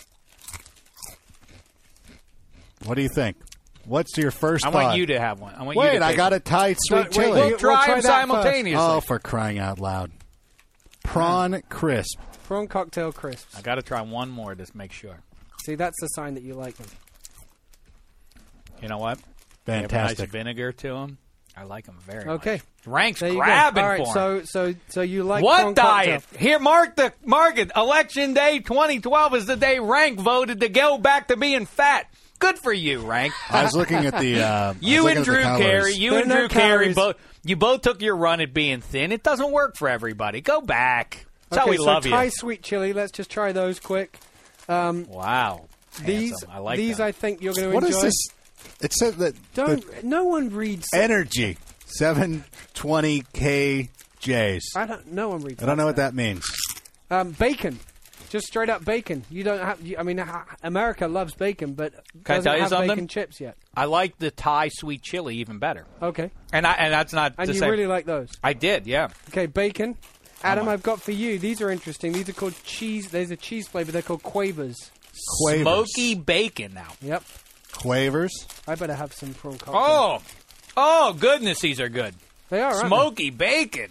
Speaker 3: What do you think? What's your first
Speaker 2: I
Speaker 3: thought?
Speaker 2: want you to have one. I want you
Speaker 3: Wait,
Speaker 2: to
Speaker 3: I
Speaker 2: taste
Speaker 3: got
Speaker 2: it.
Speaker 3: a Thai sweet
Speaker 9: Wait,
Speaker 3: chili.
Speaker 2: We'll try
Speaker 9: try
Speaker 2: them
Speaker 9: that
Speaker 2: simultaneously.
Speaker 3: Oh, for crying out loud. Prawn crisp.
Speaker 9: Prawn cocktail crisps.
Speaker 2: I got to try one more to make sure.
Speaker 9: See, that's the sign that you like them.
Speaker 2: You know what? They have a
Speaker 3: Fantastic.
Speaker 2: nice vinegar to them. I like them very much.
Speaker 9: Okay.
Speaker 2: Rank's
Speaker 9: There you
Speaker 2: grabbing
Speaker 9: go. All right,
Speaker 2: for 'em.
Speaker 9: so you like prawn
Speaker 2: What diet?
Speaker 9: cocktail.
Speaker 2: Here, mark it. Election day 2012 is the day Rank voted to go back to being fat. Good for you, Rank.
Speaker 3: I was looking at the.
Speaker 2: You and Drew Carey.
Speaker 9: There are no calories.
Speaker 2: You both took your run at being thin. It doesn't work for everybody. Go back. That's how
Speaker 9: Okay,
Speaker 2: we love
Speaker 9: so Thai
Speaker 2: you.
Speaker 9: sweet chili. Let's just try those quick.
Speaker 2: Wow.
Speaker 9: These,
Speaker 2: Handsome. I like
Speaker 9: these
Speaker 2: that.
Speaker 9: I think you're going to
Speaker 3: What
Speaker 9: enjoy.
Speaker 3: is this? It says that
Speaker 9: No one reads.
Speaker 3: energy 720 kJs.
Speaker 9: No one reads.
Speaker 3: I don't know what that means.
Speaker 9: Bacon, just straight up bacon. You don't have. I mean, America loves bacon, but
Speaker 2: Can I
Speaker 9: doesn't
Speaker 2: tell you
Speaker 9: have
Speaker 2: something?
Speaker 9: bacon chips yet.
Speaker 2: I like the Thai sweet chili even better.
Speaker 9: Okay,
Speaker 2: And that's not
Speaker 9: and
Speaker 2: to
Speaker 9: you
Speaker 2: say
Speaker 9: really like those.
Speaker 2: I did, yeah.
Speaker 9: Okay, bacon. Adam,
Speaker 2: my-
Speaker 9: I've got for you. These are interesting. These are called cheese. There's a cheese flavor. They're called Quavers.
Speaker 3: Quavers.
Speaker 2: Smoky bacon now.
Speaker 9: Yep.
Speaker 3: Quavers.
Speaker 9: I better have some prawn cocktail.
Speaker 2: Oh, goodness, these are good.
Speaker 9: They are, aren't they?
Speaker 2: Smoky bacon.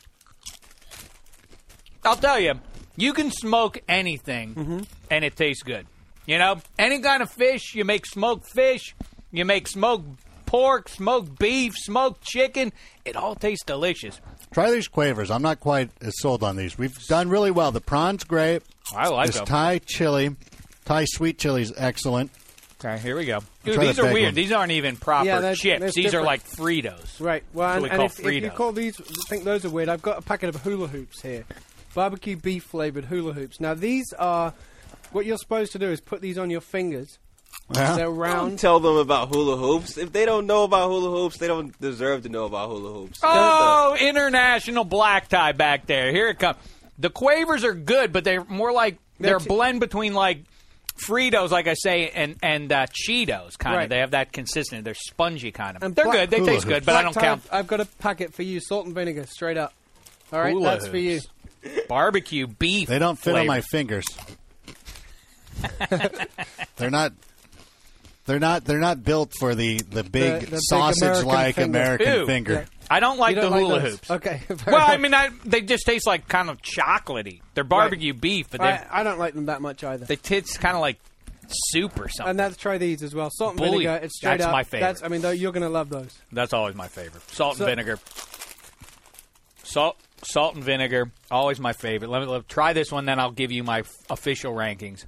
Speaker 2: I'll tell you, you can smoke anything, and it tastes good. You know, any kind of fish, you make smoked fish, you make smoked pork, smoked beef, smoked chicken. It all tastes delicious.
Speaker 3: Try these Quavers. I'm not quite as sold on these. We've done really well. The prawn's great.
Speaker 2: I like
Speaker 3: This
Speaker 2: them.
Speaker 3: Thai chili, Thai sweet chili is excellent.
Speaker 2: Okay, here we go. Dude,
Speaker 3: try
Speaker 2: these
Speaker 3: the
Speaker 2: are
Speaker 3: big
Speaker 2: weird.
Speaker 3: one.
Speaker 2: These aren't even proper
Speaker 9: Yeah, they're
Speaker 2: chips. These are
Speaker 9: different.
Speaker 2: like Fritos.
Speaker 9: Right. Well,
Speaker 2: That's
Speaker 9: and,
Speaker 2: what we
Speaker 9: and
Speaker 2: call
Speaker 9: if you
Speaker 2: Fritos.
Speaker 9: call these, think those are weird. I've got a packet of hula hoops here, barbecue beef flavored hula hoops. Now these are what you're supposed to do is put these on your fingers.
Speaker 3: Yeah.
Speaker 9: They're
Speaker 10: Don't
Speaker 9: round.
Speaker 10: tell them about hula hoops. If they don't know about hula hoops, they don't deserve to know about hula hoops.
Speaker 2: Oh, international black tie back there. Here it comes. The Quavers are good, but they're more like they're a blend between like Fritos, like I say, and Cheetos kind of.
Speaker 9: Right.
Speaker 2: They have that consistency. They're spongy kind of.
Speaker 9: And
Speaker 2: They're
Speaker 9: black-
Speaker 2: good. They
Speaker 3: Hula
Speaker 2: taste good,
Speaker 3: hoops.
Speaker 2: but I
Speaker 9: Black
Speaker 2: don't
Speaker 9: tie,
Speaker 2: count
Speaker 9: I've got a packet for you, salt and vinegar, straight up. All right,
Speaker 2: Hula
Speaker 9: that's for you.
Speaker 2: hoops. Barbecue beef.
Speaker 3: They don't fit on
Speaker 2: flavor.
Speaker 3: my fingers. They're not. They're not built for the big
Speaker 9: The big
Speaker 3: sausage-like
Speaker 9: American
Speaker 3: American
Speaker 2: Ew.
Speaker 3: finger.
Speaker 9: Yeah.
Speaker 2: I don't like
Speaker 9: You don't
Speaker 2: the hula
Speaker 9: those?
Speaker 2: hoops.
Speaker 9: Okay.
Speaker 2: Well, I mean, they just taste like kind of chocolatey. They're barbecue beef, but
Speaker 9: I don't like them that much either.
Speaker 2: they taste kind of like soup or something.
Speaker 9: And let's try these as well. Salt and
Speaker 2: Bully.
Speaker 9: vinegar. It's straight
Speaker 2: That's
Speaker 9: up.
Speaker 2: my favorite.
Speaker 9: You're going to love those.
Speaker 2: That's always my favorite. Salt
Speaker 9: So-
Speaker 2: and vinegar. Salt and vinegar, always my favorite. Let me try this one, then I'll give you my official rankings.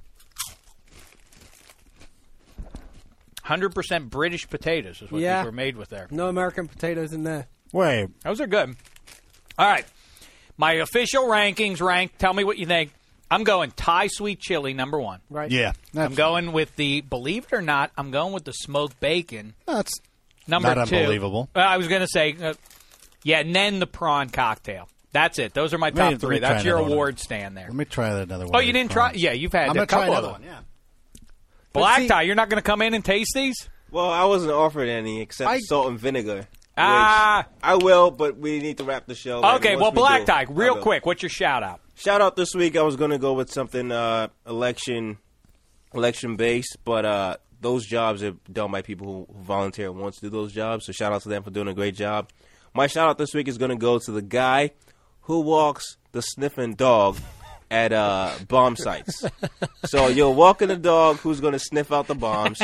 Speaker 2: 100% British potatoes is what
Speaker 9: Yeah.
Speaker 2: these were made with there.
Speaker 9: No American potatoes in there.
Speaker 3: Wait,
Speaker 2: Those are good. All right. My official rankings rank. Tell me what you think. I'm going Thai sweet chili, number one.
Speaker 9: Right.
Speaker 3: yeah,
Speaker 2: I'm going with the, believe it or not, I'm going with the smoked bacon.
Speaker 3: That's
Speaker 2: Number
Speaker 3: not
Speaker 2: two.
Speaker 3: unbelievable.
Speaker 2: I was going to say, yeah, and then the prawn cocktail. That's it. Those are my
Speaker 3: Let
Speaker 2: top
Speaker 3: me
Speaker 2: three.
Speaker 3: try
Speaker 2: That's your
Speaker 3: another one.
Speaker 2: award stand there.
Speaker 3: Let me try another one.
Speaker 2: Oh,
Speaker 3: of
Speaker 2: you
Speaker 3: these
Speaker 2: didn't try?
Speaker 3: prawns.
Speaker 2: Yeah, you've had
Speaker 3: I'm
Speaker 2: a
Speaker 3: gonna try
Speaker 2: couple of
Speaker 3: another
Speaker 2: them.
Speaker 3: one. Yeah.
Speaker 2: Black
Speaker 9: see-
Speaker 2: tie, you're not going to come in and taste these?
Speaker 10: Well, I wasn't offered any except salt and vinegar.
Speaker 2: Ah.
Speaker 10: which I will, but we need to wrap the show.
Speaker 2: Okay,
Speaker 10: Once
Speaker 2: well,
Speaker 10: we
Speaker 2: black
Speaker 10: do,
Speaker 2: tie,
Speaker 10: I
Speaker 2: real
Speaker 10: will.
Speaker 2: quick. What's your shout out?
Speaker 10: Shout out this week. I was going to go with something election based, but those jobs are done by people who volunteer and want to do those jobs. So shout out to them for doing a great job. My shout out this week is going to go to the guy who walks the sniffing dog at bomb sites. So you're walking the dog who's going to sniff out the bombs,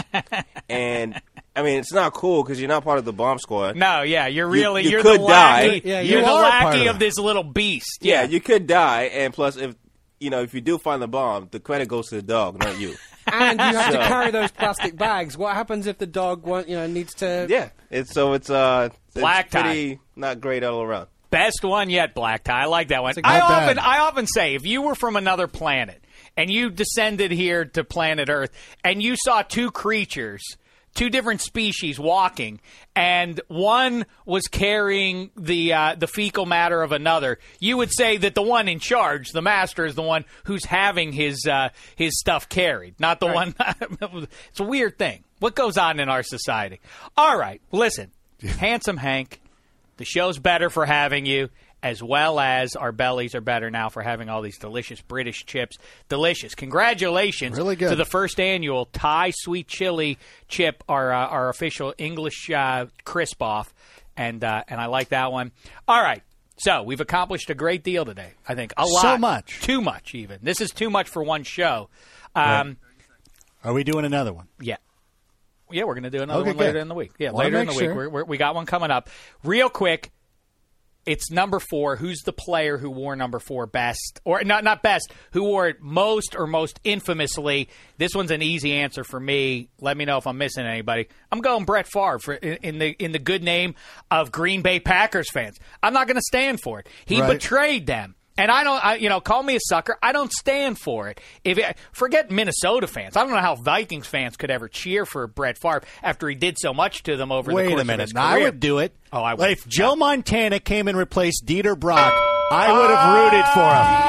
Speaker 10: and I mean it's not cool because you're not part of the bomb squad.
Speaker 2: No, yeah, you're
Speaker 10: you
Speaker 2: the
Speaker 10: could
Speaker 2: lackey.
Speaker 10: die.
Speaker 9: Yeah,
Speaker 2: you're
Speaker 9: you
Speaker 2: the
Speaker 9: are part
Speaker 2: lackey
Speaker 9: of
Speaker 2: of this little beast.
Speaker 10: Yeah, you could die, and plus if you do find the bomb, the credit goes to the dog, not you.
Speaker 9: And you have to
Speaker 10: So-
Speaker 9: carry those plastic bags. What happens if the dog needs to?
Speaker 10: Yeah, it's
Speaker 2: Black tie.
Speaker 10: pretty not great all around.
Speaker 2: Best one yet, Black Tie. I like that one.
Speaker 3: Not bad.
Speaker 2: I often say, if you were from another planet and you descended here to planet Earth and you saw two creatures, two different species walking, and one was carrying the fecal matter of another, you would say that the one in charge, the master, is the one who's having his stuff carried, not the one. It's a weird thing. What goes on in our society? All right, listen, Handsome Hank. The show's better for having you, as well as our bellies are better now for having all these delicious British chips. Delicious. Congratulations
Speaker 3: Really good.
Speaker 2: to the first annual Thai Sweet Chili Chip, our official English crisp off, and I like that one. All right. So we've accomplished a great deal today, I think. A lot.
Speaker 3: So much.
Speaker 2: Too much, even. This is too much for one show.
Speaker 3: Are we doing another one?
Speaker 2: Yeah. Yeah, we're going to do another
Speaker 3: Okay,
Speaker 2: one later
Speaker 3: good.
Speaker 2: in the week. Yeah,
Speaker 3: Wanna
Speaker 2: later in
Speaker 3: make
Speaker 2: the week.
Speaker 3: sure.
Speaker 2: We got one coming up. Real quick, it's number 4. Who's the player who wore number 4 best? Or not best, who wore it most or most infamously? This one's an easy answer for me. Let me know if I'm missing anybody. I'm going Brett Favre in the good name of Green Bay Packers fans. I'm not going to stand for it. He
Speaker 3: Right.
Speaker 2: betrayed them. And call me a sucker. I don't stand for it. Forget Minnesota fans. I don't know how Vikings fans could ever cheer for Brett Favre after he did so much to them over the
Speaker 3: Wait
Speaker 2: course
Speaker 3: a
Speaker 2: of
Speaker 3: minute.
Speaker 2: his
Speaker 3: Now,
Speaker 2: career.
Speaker 3: I would do it.
Speaker 2: Oh, I would.
Speaker 3: If Joe Montana came and replaced Dieter Brock, I would have rooted for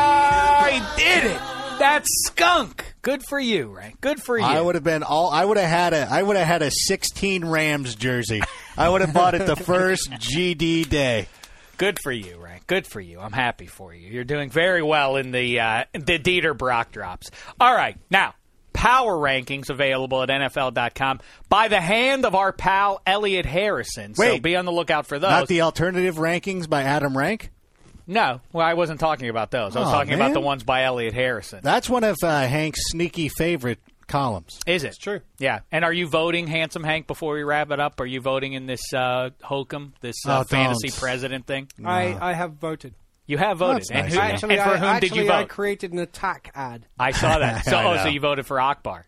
Speaker 3: him.
Speaker 2: I did it. That skunk. Good for you, Ray. Good for you.
Speaker 3: I would have been I would have had a 16 Rams jersey. I would have bought it the first GD day.
Speaker 2: Good for you, Ray. Good for you. I'm happy for you. You're doing very well in the Dieter Brock drops. All right. Now, power rankings available at NFL.com by the hand of our pal Elliot Harrison. So
Speaker 3: Wait.
Speaker 2: be on the lookout for those.
Speaker 3: Not the alternative rankings by Adam Rank?
Speaker 2: No. Well, I wasn't talking about those. I was
Speaker 3: Oh,
Speaker 2: talking about
Speaker 3: man.
Speaker 2: the ones by Elliot Harrison.
Speaker 3: That's one of Hank's sneaky favorite columns.
Speaker 2: Is it? It's
Speaker 9: true.
Speaker 2: Yeah. And are you voting, Handsome Hank, before we wrap it up? Are you voting in this hokum, this
Speaker 3: Oh,
Speaker 2: fantasy
Speaker 3: don't.
Speaker 2: president thing?
Speaker 9: I have voted.
Speaker 2: You have voted.
Speaker 3: That's
Speaker 2: and
Speaker 3: nice
Speaker 2: who,
Speaker 3: of you.
Speaker 9: Actually,
Speaker 2: and for whom did you
Speaker 9: I
Speaker 2: vote?
Speaker 9: created an attack ad.
Speaker 2: I saw that. So,
Speaker 3: I know.
Speaker 2: so you voted for Akbar.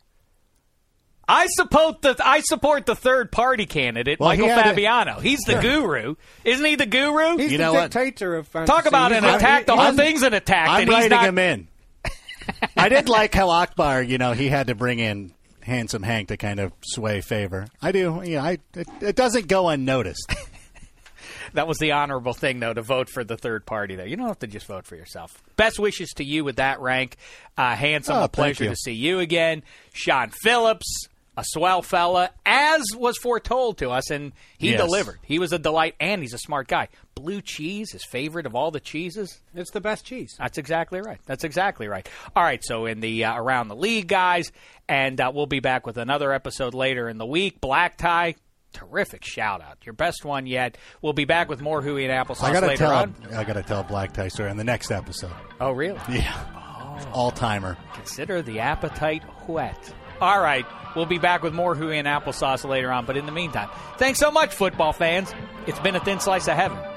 Speaker 2: I support the third party candidate,
Speaker 3: Well,
Speaker 2: Michael
Speaker 3: he had a-
Speaker 2: Fabiano. He's the guru, isn't he? The guru.
Speaker 9: He's
Speaker 3: You
Speaker 9: the
Speaker 3: know what?
Speaker 9: dictator of fantasy.
Speaker 2: Talk about an attack. The whole thing's an attack.
Speaker 3: I'm
Speaker 2: and he's
Speaker 3: writing
Speaker 2: not,
Speaker 3: him in. I did like how Akbar, he had to bring in Handsome Hank to kind of sway favor. I do. Yeah, it doesn't go unnoticed.
Speaker 2: That was the honorable thing, though, to vote for the third party there. You don't have to just vote for yourself. Best wishes to you with that rank. Handsome,
Speaker 3: Oh,
Speaker 2: a pleasure
Speaker 3: thank you.
Speaker 2: to see you again. Sean Phillips, a swell fella, as was foretold to us, and he
Speaker 3: Yes.
Speaker 2: delivered. He was a delight, and he's a smart guy. Blue cheese, his favorite of all the cheeses.
Speaker 9: It's the best cheese.
Speaker 2: That's exactly right. That's exactly right. All right, so in the Around the League, guys, and we'll be back with another episode later in the week. Black Tie, terrific shout-out. Your best one yet. We'll be back with more Huey and Applesauce
Speaker 3: I gotta
Speaker 2: later on.
Speaker 3: tell a Black Tie story in the next episode.
Speaker 2: Oh, really?
Speaker 3: Yeah, all timer.
Speaker 2: Consider the appetite whet. All right, we'll be back with more Huey and Applesauce later on, but in the meantime, thanks so much, football fans. It's been a thin slice of heaven.